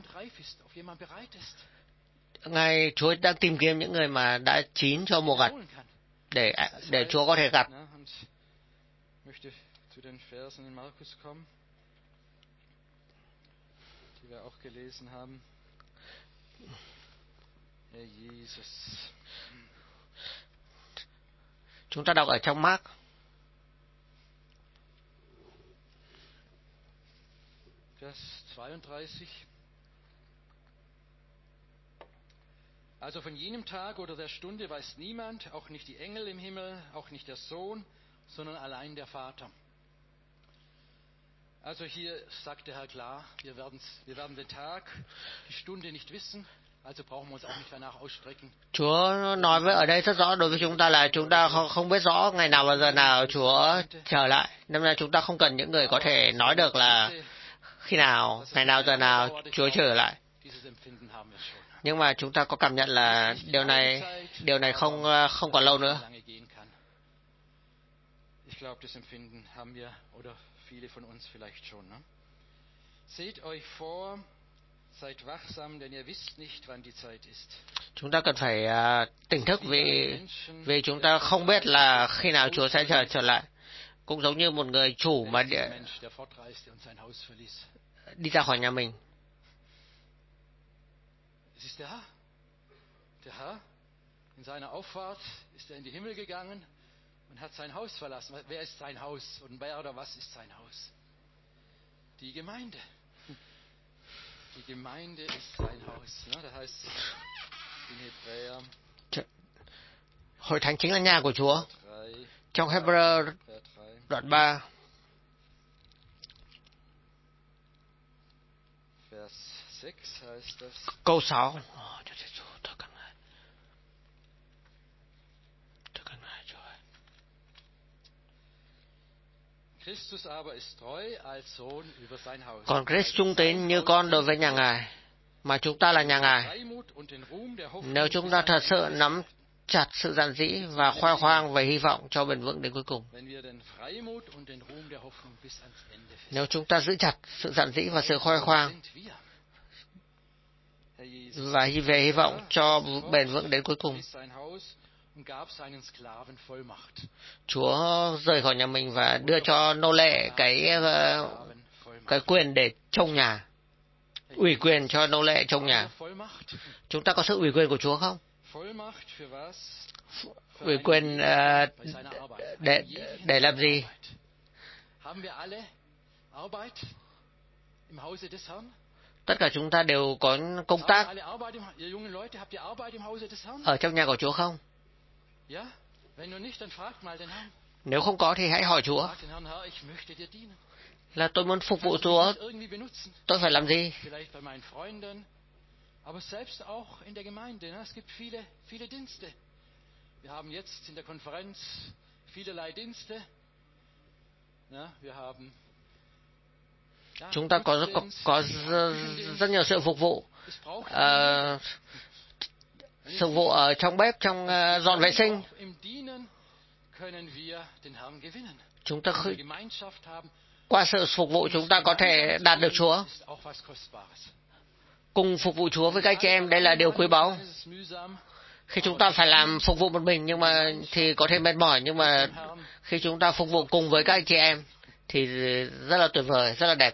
Ngài Chúa đang tìm kiếm những người mà đã chín cho mùa gặt để để Chúa có thể gặt. Chúng ta đọc ở trong Mark. Vers zweiunddreißig. Also von jenem Tag oder der Stunde weiß niemand, auch nicht die Engel im Himmel, auch nicht der Sohn, sondern allein der Vater. Also hier sagt der Herr klar, wir werden, wir werden den Tag, die Stunde nicht wissen. Chúa nói với ở đây rất rõ đối với chúng ta là chúng ta không, không biết rõ ngày nào và giờ nào Chúa trở lại. Nên là chúng ta không cần những người có thể nói được là khi nào, ngày nào, giờ nào Chúa trở lại. Nhưng mà chúng ta có cảm nhận là điều này, điều này không không còn lâu nữa. Chúng ta cần phải uh, tỉnh thức vì vì chúng ta không biết là khi nào Chúa sẽ trở trở lại. Cũng giống như một người chủ mà đi, đi ra khỏi nhà mình. Die Gemeinde ist sein Haus, ne? Das heißt in Hebräer. Hội thánh chính là nhà của Chúa. Trong Hebrew đoạn ba. Vers sechs heißt das. Câu sáu. Còn Christ trung tín như con đối với nhà Ngài, mà chúng ta là nhà Ngài. Nếu chúng ta thật sự nắm chặt sự giản dĩ và khoe khoang về hy vọng cho bền vững đến cuối cùng. Nếu chúng ta giữ chặt sự giản dĩ và sự khoe khoang và về hy vọng cho bền vững đến cuối cùng. Chúa rời khỏi nhà mình và đưa cho nô lệ cái cái quyền để trông nhà, ủy quyền cho nô lệ trông nhà. Chúng ta có sự ủy quyền của Chúa không? Ủy quyền uh, để để làm gì? Tất cả chúng ta đều có công tác ở trong nhà của Chúa không? Nếu không có thì hãy hỏi Chúa. là tôi muốn phục vụ Chúa, tôi phải làm gì? Aber selbst auch in der Gemeinde, ne? Es gibt viele, viele Dienste. Wir haben jetzt in der Konferenz vielerlei Dienste. Ne? Wir haben ja, chúng ta có có, có rất nhiều sự phục vụ, uh, sự vụ ở trong bếp, trong uh, dọn vệ sinh. Chúng ta qua sự phục vụ chúng ta có thể đạt được Chúa. Cùng phục vụ Chúa với các chị em, đây là điều quý báu. Khi chúng ta phải làm phục vụ một mình nhưng mà thì có thể mệt mỏi, nhưng mà khi chúng ta phục vụ cùng với các chị em thì rất là tuyệt vời, rất là đẹp.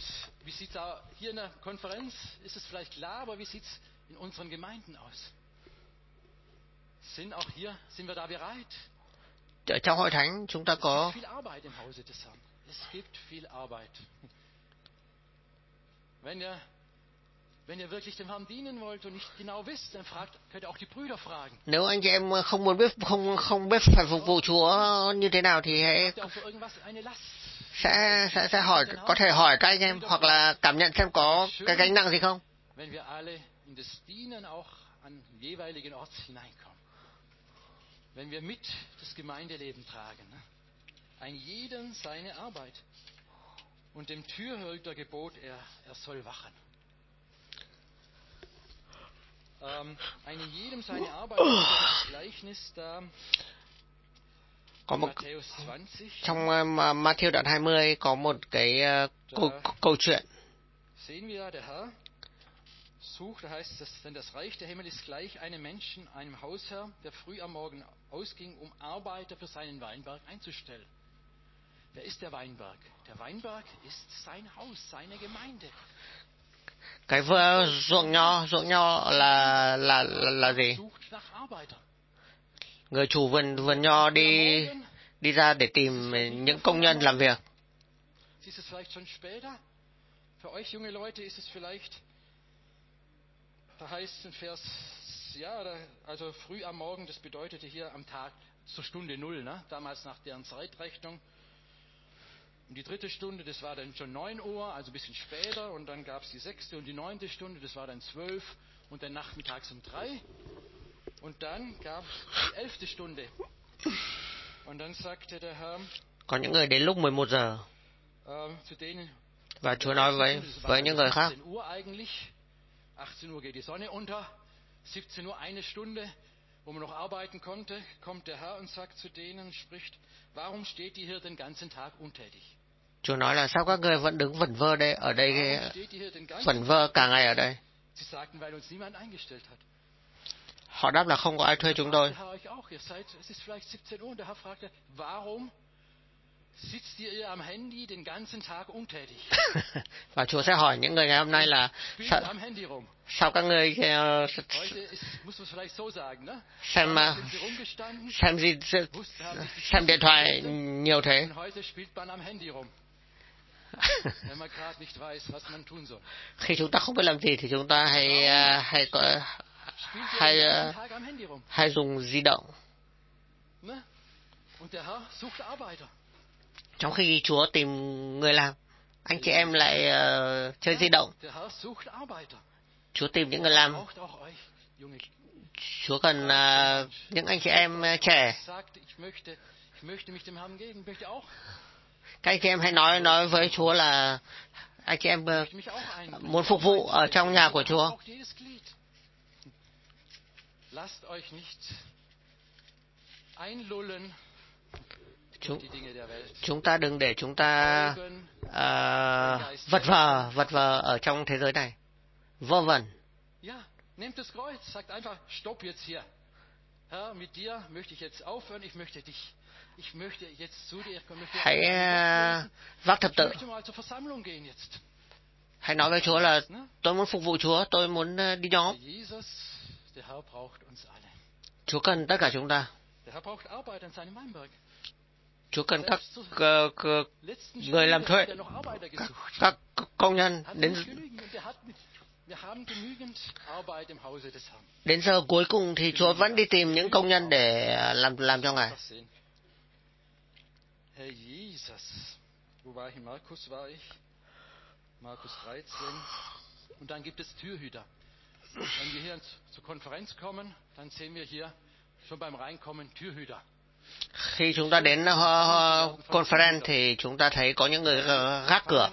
Ở trong hội thánh chúng ta có Nếu anh chị em không muốn biết, không không biết phải phục vụ Chúa như thế nào thì hãy sẽ sẽ sẽ hỏi, có thể hỏi các anh em hoặc là cảm nhận xem có cái gánh nặng gì không. Wenn wir mit das Gemeindeleben tragen, ein jedem seine Arbeit. Und dem Türhüter gebot er, er soll wachen. Ähm, eine jedem seine Arbeit, das Gleichnis da. Có một trong uh, Matthew đoạn hai mươi có một cái uh, câu, câu chuyện. Sehen wir, der Herr sucht, da heißt es, denn das Reich der Himmel ist gleich einem Menschen, einem Hausherr, der früh am Morgen ausging, um Arbeiter für seinen Weinberg einzustellen. Wer ist der Weinberg? Der Weinberg ist sein Haus, seine Gemeinde. Cái ruộng nho, ruộng nho là là là, là gì? Người chủ vườn vườn nho đi đi ra để tìm những công nhân làm việc. Ist es vielleicht schon später? Für euch junge Leute ist es vielleicht, da heißt in Vers, ja, da, also früh am Morgen, das bedeutete hier am Tag zur Stunde Null, ne? Damals nach deren Zeitrechnung. Und die dritte Stunde, das war dann schon neun Uhr, also ein bisschen später. Und dann gab es die sechste und die neunte Stunde, das war dann zwölf. Und dann nachmittags um drei. Und dann gab es die elfte Stunde. Und dann sagte der Herr, có những người đến lúc mười một giờ. äh, zu denen, Và Chúa nói với với những người khác. achtzehn Uhr geht die Sonne unter, siebzehn Uhr eine Stunde, wo man noch arbeiten konnte, kommt der Herr und sagt zu denen, spricht, warum steht ihr hier den ganzen Tag untätig? Chúa nói là sao các người vẫn đứng vẩn vơ đây, ở đây vẩn vơ cả ngày ở đây. Sie sagten, weil uns niemand eingestellt hat. Họ đáp là không có ai thuê chúng tôi. Es ist vielleicht siebzehn Uhr und der Herr fragte, warum sitzt ihr am Handy den ganzen Tag untätig? Và Chúa sẽ hỏi những người ngày hôm nay là sao, sao các người uh, xem uh, xem gì xem điện thoại nhiều thế? Khi chúng ta không biết làm gì thì chúng ta hay uh, hay có hay uh, hay dùng di động. Trong khi Chúa tìm người làm, anh chị em lại uh, chơi di động. Chúa tìm những người làm. Chúa cần uh, những anh chị em uh, trẻ. Các anh chị em hãy nói nói với Chúa là anh chị em uh, muốn phục vụ ở trong nhà của Chúa. Chúng, chúng ta đừng để chúng ta uh, vật vờ vật vờ ở trong thế giới này, vơ vẩn. Hãy uh, vác thập tự. Hãy nói với Chúa là tôi muốn phục vụ Chúa, tôi muốn uh, đi nhóm. Chúa cần tất cả chúng ta. Chúa cần các uh, người làm thuê, các, các công nhân. Đến, đến giờ cuối cùng thì Chúa vẫn đi tìm những công nhân để làm làm cho Ngài. Wo war ich? In Markus war ich. Markus dreizehn. Und dann gibt es Türhüter. Wenn wir hier zur Konferenz kommen, dann sehen wir hier schon beim Reinkommen Türhüter. Khi chúng ta đến uh, conference thì chúng ta thấy có những người uh, gác cửa,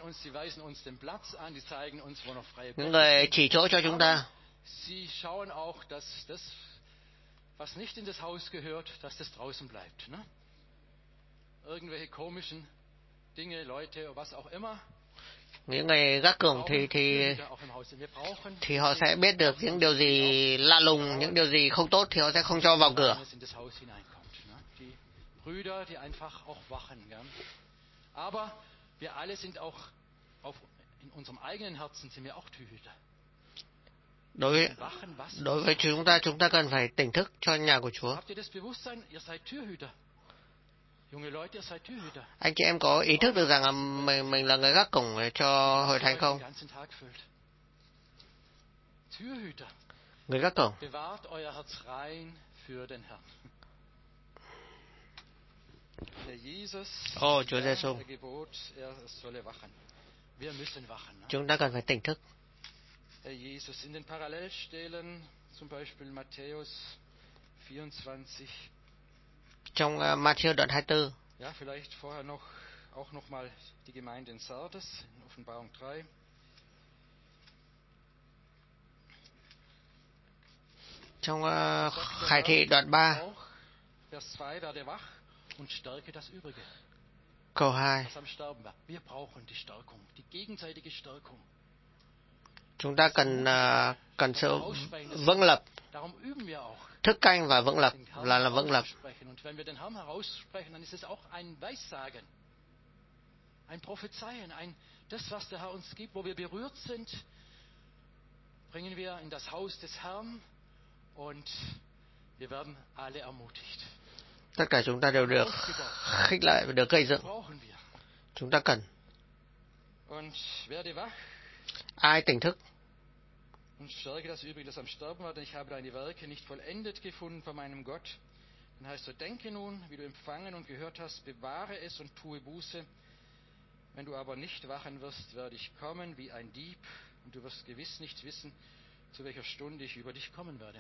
những người chỉ chỗ cho chúng ta. Sie schauen auch, dass das, was nicht in das Haus gehört, dass das draußen bleibt. Ne? Irgendwelche komischen Dinge, Leute, was auch immer. Những người gác cổng thì thì thì họ sẽ biết được những điều gì lạ lùng, những điều gì không tốt thì họ sẽ không cho vào cửa. Brüder, die einfach auch wachen. Ja? Aber wir alle sind auch auf, in unserem eigenen Herzen sind wir auch Türhüter. Đối đối với chúng ta, chúng ta cần phải tỉnh thức cho nhà của Chúa. Habt ihr das Bewusstsein, ihr seid Türhüter? Junge Leute, ihr seid Türhüter. Anh chị em có ý thức được rằng mình mình là người gác cổng cho hội thánh không? Türhüter. Người gác cổng. Bewahrt euer Herz rein für den Herrn. Ồ, oh, Chúa Giêsu. Chúng ta cần phải tỉnh thức. In den Parallelstellen, zum Beispiel Matthäus vierundzwanzig. Trong uh, Matthew đoạn hai mươi tư. Ja, vielleicht vorher noch auch noch mal die Gemeinde in Sardes in Offenbarung drei. Trong uh, Khải thị đoạn ba. Vers zwei, werde wach und stärke das Übrige. Câu hai. Was am Sterben war. Wir brauchen die Stärkung, die gegenseitige Stärkung. Chúng ta cần uh, cần sự vững lập. Darum üben wir auch. Thức canh và vững lập là là vững lập. Und wenn wir den Herrn heraussprechen, dann ist es auch ein Weissagen, ein Prophezeien, ein das, was der Herr uns gibt, wo wir berührt sind, bringen wir in das Haus des Herrn und wir werden alle ermutigt. Tất cả chúng ta đều được khích lệ và được gây dựng. Chúng ta cần. Und werde wach. Ai tỉnh thức? Und stärke das Übrige, das am Sterben war, denn ich habe deine Werke nicht vollendet gefunden vor meinem Gott. Dann heißt so, denke nun, wie du empfangen und gehört hast, bewahre es und tue Buße. Wenn du aber nicht wachen wirst, werde ich kommen wie ein Dieb, und du wirst gewiss nicht wissen, zu welcher Stunde ich über dich kommen werde.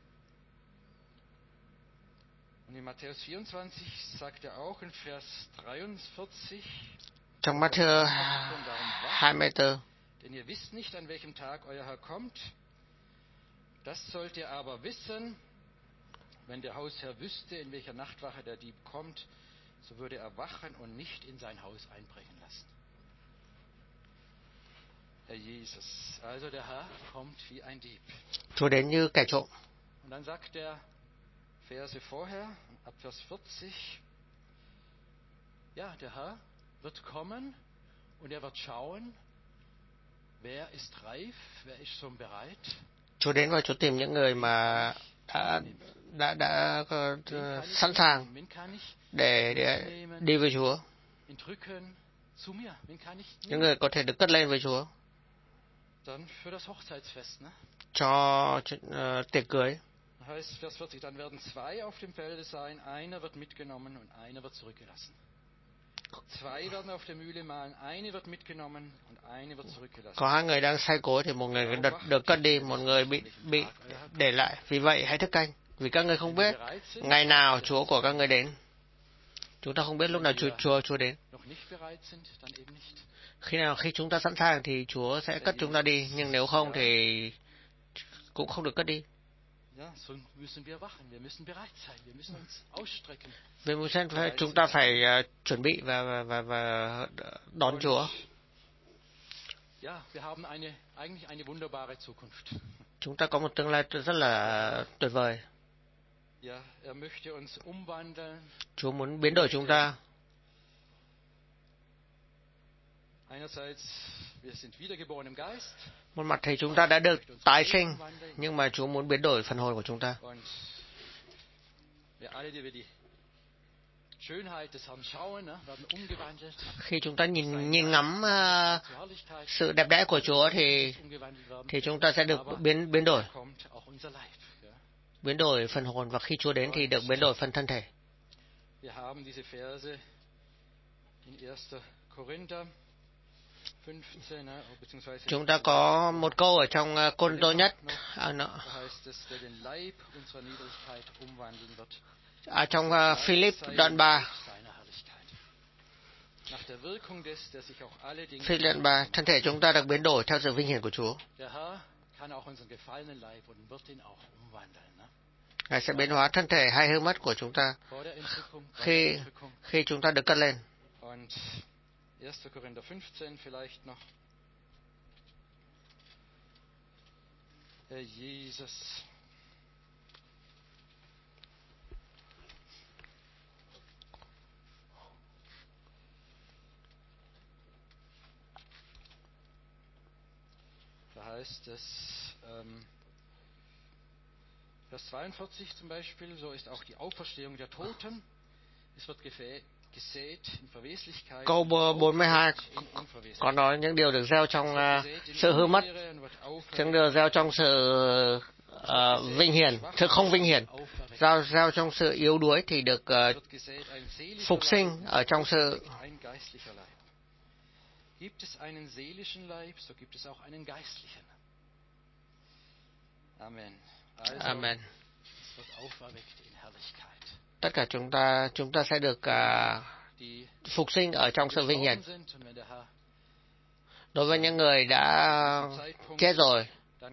Und in Matthäus vierundzwanzig sagt er auch in Vers dreiundvierzig, trong Matthew hai mươi tư, denn ihr wisst nicht, an welchem Tag euer Herr kommt. Das sollt ihr aber wissen, wenn der Hausherr wüsste, in welcher Nachtwache der Dieb kommt, so würde er wachen und nicht in sein Haus einbrechen lassen. Herr Jesus, also der Herr kommt wie ein Dieb. Chúa đến như kẻ trộm. Und dann sagt der Verse vorher, ab Vers vierzig, ja, der Herr wird kommen und er wird schauen, wer ist reif, wer ist schon bereit. Chúa đến và Chúa tìm những người mà đã đã đã uh, sẵn sàng để, để đi với Chúa. Những người có thể được cất lên với Chúa. Cho uh, tiệc cưới. Heißt Vers vierzig, dann werden zwei auf dem Felde sein, einer wird mitgenommen und einer wird zurückgelassen. Zwei werden auf der Mühle mahlen, eine wird mitgenommen und eine wird zurückgelassen. Có hai người đang say cối thì một người được, được cất đi, một người bị bị để lại. Vì vậy hãy thức canh, vì các ngươi không biết ngày nào Chúa của các ngươi đến. Chúng ta không biết lúc nào Chúa Chúa Chúa đến. Khi nào khi chúng ta sẵn sàng thì Chúa sẽ cất chúng ta đi, nhưng nếu không thì cũng không được cất đi. Ja, so müssen wir wachen, wir müssen bereit sein, wir müssen uns ausstrecken. Vì chúng ta phải uh, chuẩn bị và và và, và đón Chúa. Ja, wir haben eine eigentlich eine wunderbare Zukunft. Chúng ta có một tương lai rất là tuyệt vời. Ja, er möchte uns umwandeln. Chúa muốn biến đổi chúng ta. Einerseits wir sind wiedergeboren im Geist. Một mặt thì chúng ta đã được tái sinh, nhưng mà Chúa muốn biến đổi phần hồn của chúng ta. Khi chúng ta nhìn nhìn ngắm uh, sự đẹp đẽ của Chúa thì thì chúng ta sẽ được biến biến đổi, biến đổi phần hồn, và khi Chúa đến thì được biến đổi phần thân thể. Chúng ta có một câu ở trong Côn Tô nhất, à, no. à, trong uh, Philip đoạn ba. Philip đoạn ba, thân thể chúng ta được biến đổi theo sự vinh hiển của Chúa. Ngài sẽ biến hóa thân thể hay hư mất của chúng ta khi khi chúng ta được cất lên. erster Korinther fünfzehn vielleicht noch. Herr Jesus. Da heißt es, ähm, Vers zweiundvierzig zum Beispiel, so ist auch die Auferstehung der Toten. Es wird gefä- Câu bốn mươi hai có nói những điều được gieo trong uh, sự hư mất, những điều gieo trong sự uh, vinh hiển, sự không vinh hiển, gieo gieo trong sự yếu đuối thì được uh, phục sinh ở trong sự. Amen. Tất cả chúng ta chúng ta sẽ được uh, phục sinh ở trong sự vinh hiển. Đối với những người đã chết rồi,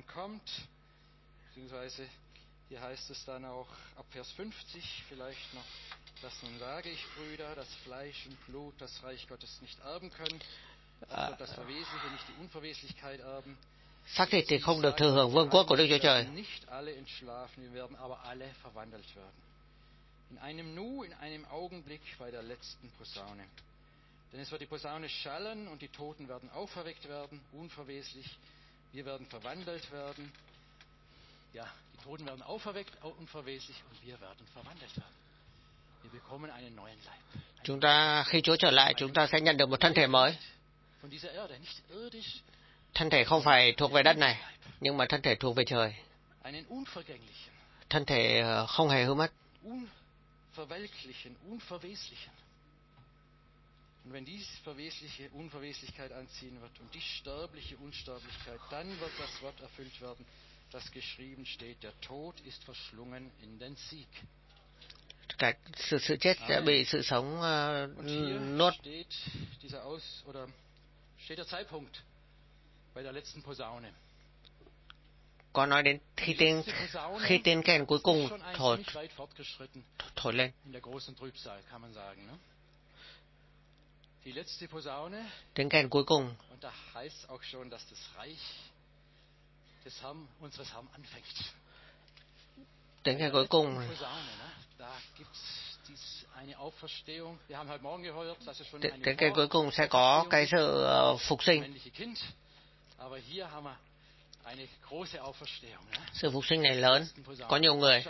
hier heißt es dann auch ab Vers fünfzig vielleicht noch, das nun sage ich, Brüder, dass Fleisch und Blut das Reich Gottes nicht erben können, auch wird das Verwesliche nicht die Unverweslichkeit erben. Xác thịt thì không được thừa hưởng vương quốc của Đức Chúa Trời. Nicht alle entschlafen, wir werden aber alle verwandelt werden. In einem Nu, in einem Augenblick bei der letzten Posaune. Denn es wird die Posaune schallen und die Toten werden auferweckt werden, unverweslich. Wir werden verwandelt werden. Ja, die Toten werden auferweckt, unverweslich, und wir werden verwandelt werden. Wir bekommen einen neuen Leib. Chúng ta khi Chúa trở lại, chúng ta sẽ nhận được một thân thể mới. Von dieser Erde, nicht irdisch. Thân thể không phải thuộc về đất này, nhưng mà thân thể thuộc về trời. Einen unvergänglichen. Thân thể không hề hư mất. Unverwelklichen, unverweslichen. Und wenn dies verwesliche Unverweslichkeit anziehen wird und die sterbliche Unsterblichkeit, dann wird das Wort erfüllt werden, das geschrieben steht, der Tod ist verschlungen in den Sieg. Cái sự sự chết sẽ bị sự sống uh, nuốt. Steht dieser aus oder steht der Zeitpunkt bei der letzten Posaune. Có nói đến khi tiếng khi tiếng kèn cuối cùng thổi thổi lên. In der großen Trübsal kann man sagen, ne? Die letzte Posaune. Tiếng kèn cuối cùng. Und da heißt auch schon, dass das Reich des Herrn, unseres Herrn anfängt. Tiếng kèn cuối cùng. Da gibt's dies eine Auferstehung. Wir haben heute Morgen gehört, dass es schon eine Tiếng kèn cuối cùng sẽ có cái sự uh, phục sinh. Aber hier haben wir eine große Auferstehung, ne? Sự phục sinh này lớn, có nhiều người.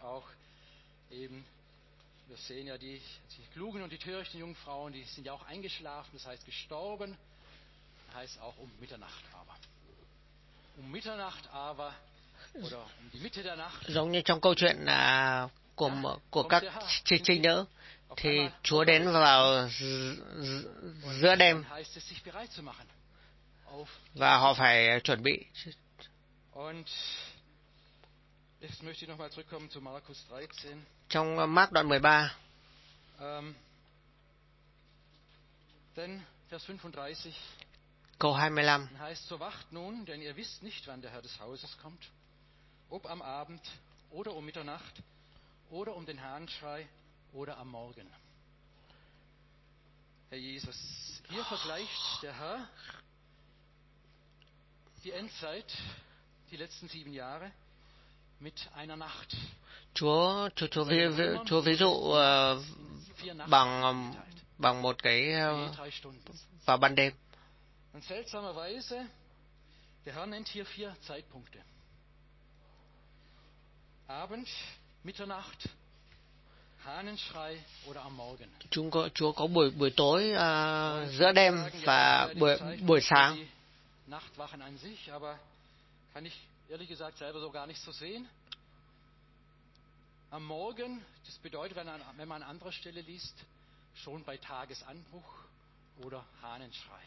Wir sehen ja die, die klugen und die törichten Jungfrauen, die sind ja auch eingeschlafen, das heißt gestorben, das heißt auch um Mitternacht aber. Um Mitternacht aber, oder um die Mitte der Nacht. Giống như trong câu chuyện là của của các chị trinh nữ, thì Chúa đến vào giữa đêm và họ phải chuẩn bị. Jetzt möchte ich noch mal zurückkommen zu Markus dreizehn. Trong Mác đoạn mười ba. Ähm, denn Vers fünfunddreißig. Câu hai mươi lăm. Heißt, so wacht nun, denn ihr wisst nicht, wann der Herr des Hauses kommt, ob am Abend oder um Mitternacht oder um den Hahnschrei oder am Morgen. Herr Jesus, hier vergleicht der Herr die Endzeit, die letzten sieben Jahre, mit einer Nacht. Chúa Chúa Chúa ví, Chúa ví dụ uh, bằng bằng một cái uh, vào ban đêm. Und seltsamerweise, der Herr nennt hier vier Zeitpunkte. Abend, Mitternacht, Hahnenschrei oder am Morgen. Chúng có Chúa có buổi buổi tối uh, giữa đêm và buổi buổi sáng. Nachtwachen an sich, aber kann ich ehrlich gesagt selber so gar nicht so sehen. Am Morgen, das bedeutet, wenn man, wenn man an anderer Stelle liest, schon bei Tagesanbruch oder Hahnenschrei.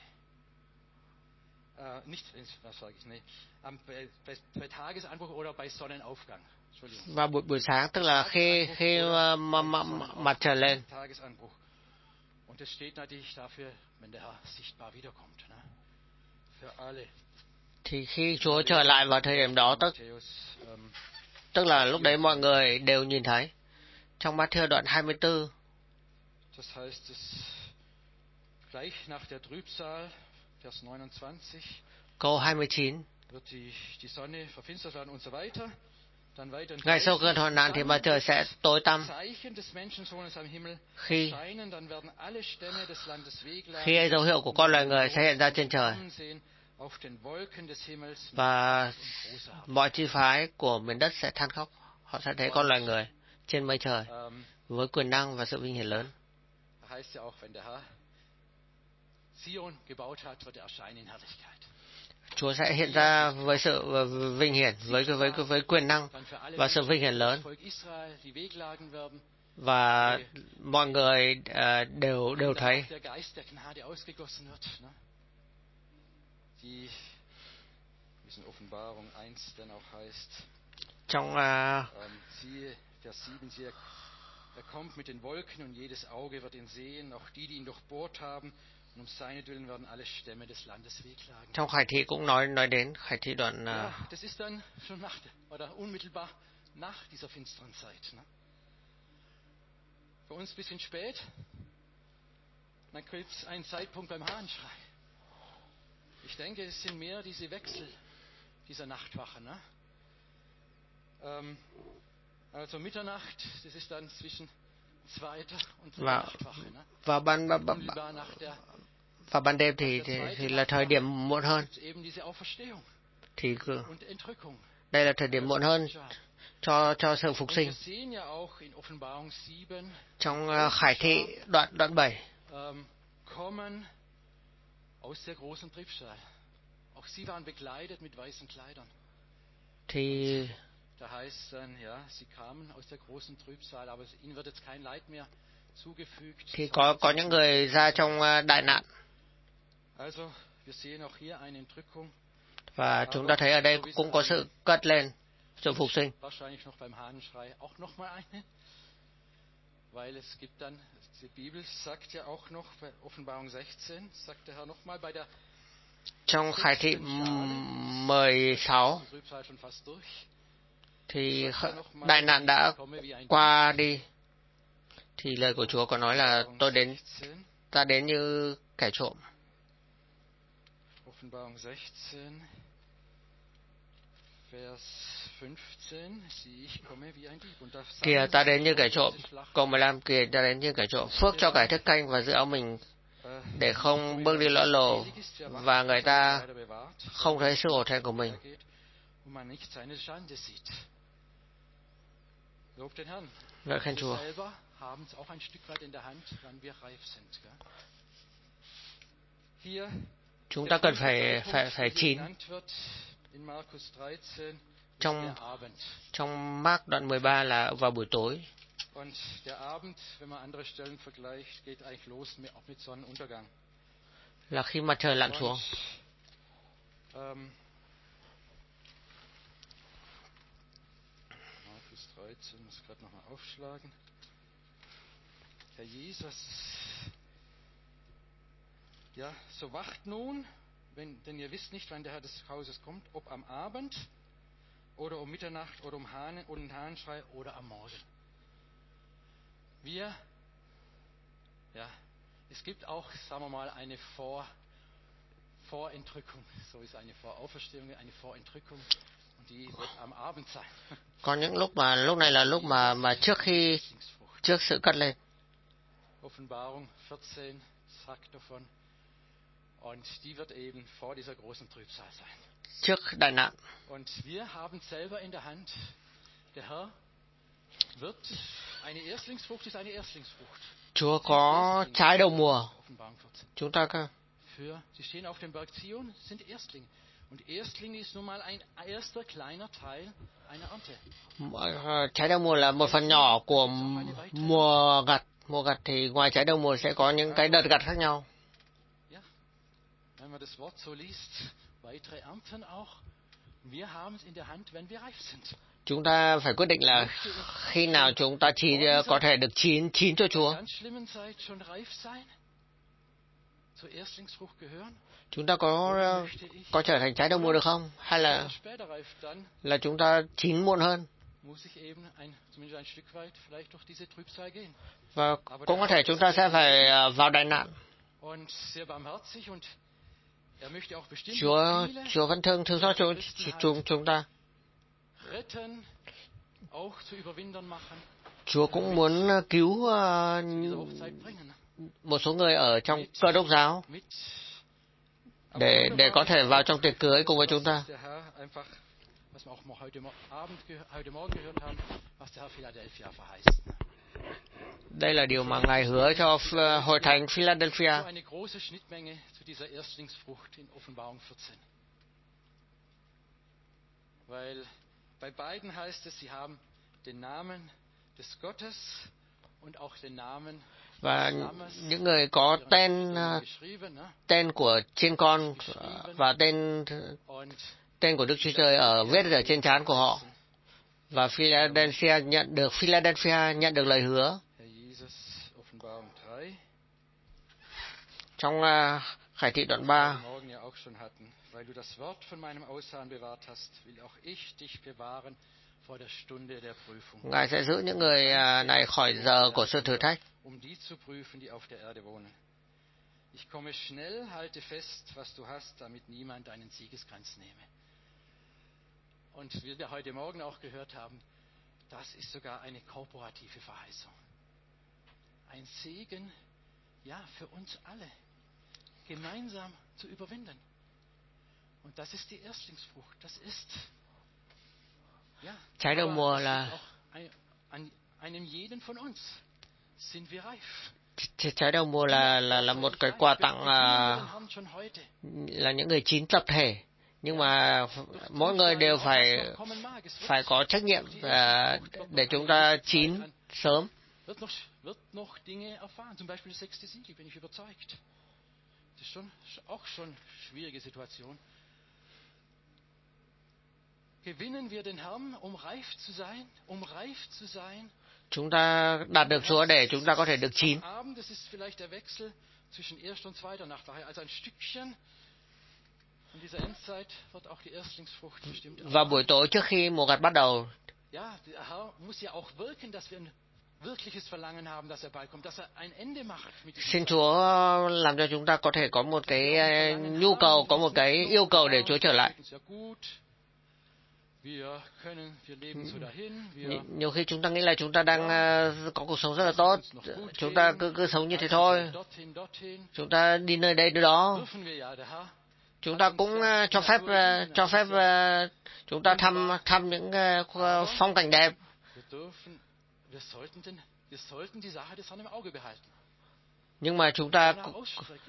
Äh, nicht, was sage ich, nee, am, bei, bei, bei Tagesanbruch oder bei Sonnenaufgang. Vào buổi buổi sáng, tức là khi khi uh, mà, mà, mặt trời lên. Tagesanbruch. Und das steht natürlich dafür, wenn der Herr sichtbar wiederkommt, ne? Für alle. Thì khi Chúa trở lại vào thời điểm đó, tức tức là lúc đấy mọi người đều nhìn thấy. Trong Ma-thi-ơ đoạn hai mươi tư. Das heißt, es gleich nach der Trübsal, Vers neunundzwanzig. Câu hai mươi chín. Wird die die Sonne verfinstert werden und so weiter. Dann weiter. Ngay sau cơn hoạn nạn thì mặt trời sẽ tối tăm. Khi khi ấy dấu hiệu của con loài người sẽ hiện ra trên trời. Và mọi chi phái của miền đất sẽ than khóc. Họ sẽ thấy con loài người trên mây trời với quyền năng và sự vinh hiển lớn. Chúa sẽ hiện ra với sự vinh hiển, với với với quyền năng và sự vinh hiển lớn, và mọi người uh, đều đều thấy. Trong uh, Er kommt mit den Wolken und jedes Auge wird ihn sehen, auch die, die ihn durchbohrt haben. Und um seinetwillen werden alle Stämme des Landes wehklagen. Trong Khải Thị cũng nói nói đến Khải Thị đoạn. Uh... Ja, das ist dann schon nach oder unmittelbar nach dieser finsteren Zeit. Ne? Für uns ein bisschen spät. Dann gibt es einen Zeitpunkt beim Hahnenschrei. Ich denke, es sind mehr diese Wechsel dieser Nachtwache. Ne? Ähm, Also Mitternacht, das ist dann zwischen zweiter und dritter Nachtwache, ne? Và ban ban ban và ban đêm thì, thì thì là thời điểm muộn hơn. Thì đây là thời điểm muộn hơn cho cho sự phục sinh. Trong uh, Khải Thị đoạn đoạn bảy. Thì Da heißt dann, ja, sie kamen aus der großen Trübsal, aber ihnen wird jetzt kein Leid mehr zugefügt. Thì có có những người ra trong đại nạn. Also, wir sehen auch hier eine Entrückung. Và chúng ta thấy ở đây cũng có sự cất lên, sự phục sinh. Wahrscheinlich noch beim Hahnenschrei auch noch mal eine, weil es gibt dann, die Bibel sagt ja auch noch bei Offenbarung sechzehn, sagt der Herr noch mal bei der trong Khải Thị mười sáu thì đại nạn đã qua đi, thì lời của Chúa có nói là tôi đến ta đến như kẻ trộm. Offenbarung sechzehn, Vers fünfzehn, sieh ich komme wie ein Dieb. Und da kìa ta đến như kẻ trộm. Câu mười lăm, kìa ta đến như kẻ trộm. Phước cho kẻ thức canh và giữ áo mình để không bước đi lỡ lộ, và người ta không thấy sự hổ thẹn của mình. Ngợi khen Chúa. Chúng ta cần phải phải phải chín. Trong trong Mác đoạn mười ba là vào buổi tối. Und der Abend, wenn man andere Stellen vergleicht, geht eigentlich los mit, auch mit Sonnenuntergang. Là khi mặt trời lặn xuống. Ähm, Markus dreizehn, muss gerade noch mal aufschlagen. Herr Jesus, ja, so wacht nun, wenn, denn ihr wisst nicht, wann der Herr des Hauses kommt, ob am Abend oder um Mitternacht oder um Hahn, um Hahnenschrei oder am Morgen. Wir, ja, es gibt auch, sagen wir mal, eine Vor, Vorentrückung. So ist eine Vorauferstehung, eine Vorentrückung, und die wird am Abend sein. Có những lúc mà lúc này là lúc mà mà trước khi trước sự cất lên. Offenbarung vierzehn sagt davon, und die wird eben vor dieser großen Trübsal sein. Trước đại nạn. Und wir haben selber in der Hand, der Herr wird eine Erstlingsfrucht ist eine Erstlingsfrucht. Chúa có trái đầu mùa. Chúng ta có. Für sie stehen auf dem Berg Zion, sind Erstlinge. Und Erstling ist nun mal ein erster kleiner Teil einer Ernte. Trái đầu mùa là một phần nhỏ của mùa gặt. Mùa gặt thì ngoài trái đầu mùa sẽ có những cái đợt gặt khác nhau. wenn man das Wort so liest, weitere Ernten auch. Wir haben es in der Hand, wenn wir reif sind. Chúng ta phải quyết định là khi nào chúng ta chỉ có thể được chín chín cho Chúa. Chúng ta có có trở thành trái đậu mùa được không? Hay là là chúng ta chín muộn hơn? Và cũng có thể chúng ta sẽ phải vào đại nạn. Chúa Chúa vẫn thương thương xót chúng chúng chúng ta. Chúa cũng muốn cứu uh, một số người ở trong Cơ Đốc giáo để để có thể vào trong tiệc cưới cùng với chúng ta. Đây là điều mà Ngài hứa cho hội thánh Philadelphia. Bei beiden heißt es, sie haben den Namen des Gottes und auch den Namen và những người có tên tên của Thiên Con và tên tên của Đức Chúa Trời ở viết ở trên trán của họ. Và Philadelphia nhận được Philadelphia nhận được lời hứa. Trong uh, Khải Thị đoạn ba. Weil du das Wort von meinem Aussagen bewahrt hast, will auch ich dich bewahren vor der Stunde der Prüfung. Ngài sẽ giữ những người này khỏi giờ của sự thử thách. Um die zu prüfen, die auf der Erde wohnen. Ich komme schnell, halte fest, was du hast, damit niemand deinen Siegeskranz nehme. Und wie wir heute Morgen auch gehört haben, das ist sogar eine korporative Verheißung. Ein Segen, ja, für uns alle, gemeinsam zu überwinden. Und das ist die Erstlingsfrucht. Das ist, ja, trái đậu mùa là an einem jeden von uns sind wir reif. Trái đậu mùa là là là một cái quà tặng, là những người chín tập thể, nhưng mà mỗi người đều phải phải có trách nhiệm để chúng ta chín sớm. Wird noch Dinge erfahren, zum Beispiel das sechste Siegel, bin ich überzeugt. Das ist schon auch schon schwierige Situation. Gewinnen wir den Herrn, um reif zu sein, um reif zu sein. Chúng ta đạt được Chúa để chúng ta có thể được chín. Das ist vielleicht der Wechsel zwischen erster und zweiter Nacht, daher als ein Stückchen. In dieser Endzeit wird auch die Erstlingsfrucht bestimmt. Vào buổi tối trước khi mùa gặt bắt đầu. Ja, der Herr muss ja auch wirken, dass wir ein wirkliches Verlangen haben, dass er bald kommt, dass er ein Ende macht mit diesem. Xin Chúa làm cho chúng ta có thể có một cái nhu cầu, có một cái yêu cầu để Chúa trở lại. Nhiều khi chúng ta nghĩ là chúng ta đang uh, có cuộc sống rất là tốt, chúng ta cứ cứ sống như thế thôi, chúng ta đi nơi đây nơi đó, chúng ta cũng uh, cho phép uh, cho phép uh, chúng ta thăm thăm những uh, phong cảnh đẹp. Nhưng mà chúng ta cũng,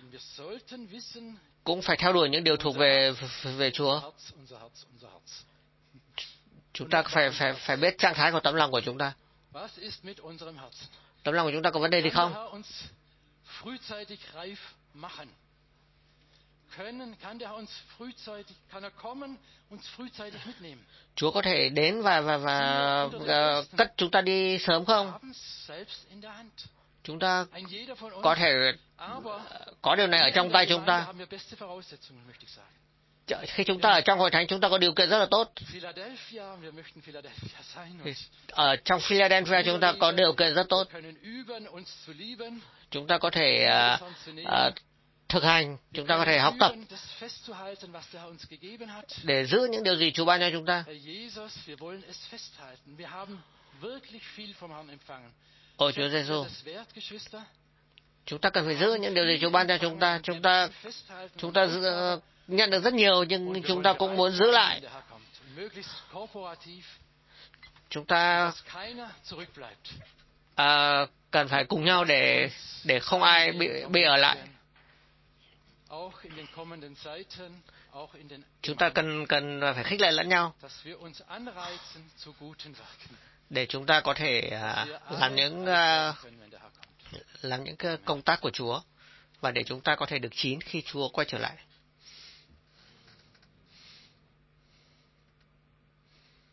cũng phải theo đuổi những điều thuộc về về Chúa. Chúng ta phải phải phải biết trạng thái của tấm lòng của chúng ta. Tấm lòng của chúng ta có vấn đề gì không? Chúa có thể đến và và và uh, cất chúng ta đi sớm không? Chúng ta có thể uh, có điều này ở trong tay chúng ta. Khi chúng ta ở trong hội thánh, chúng ta có điều kiện rất là tốt. Ở trong Philadelphia chúng ta có điều kiện rất tốt. Chúng ta có thể uh, uh, thực hành, chúng ta có thể học tập để giữ những điều gì Chúa ban cho chúng ta. Ôi Chúa Giêsu, chúng ta cần phải giữ những điều gì Chúa ban cho chúng ta. Chúng ta chúng ta giữ, nhận được rất nhiều, nhưng chúng ta cũng muốn giữ lại. Chúng ta à, cần phải cùng nhau để để không ai bị bị ở lại. Chúng ta cần cần phải khích lệ lẫn nhau để chúng ta có thể uh, làm những uh, làm những công tác của Chúa và để chúng ta có thể được chín khi Chúa quay trở lại.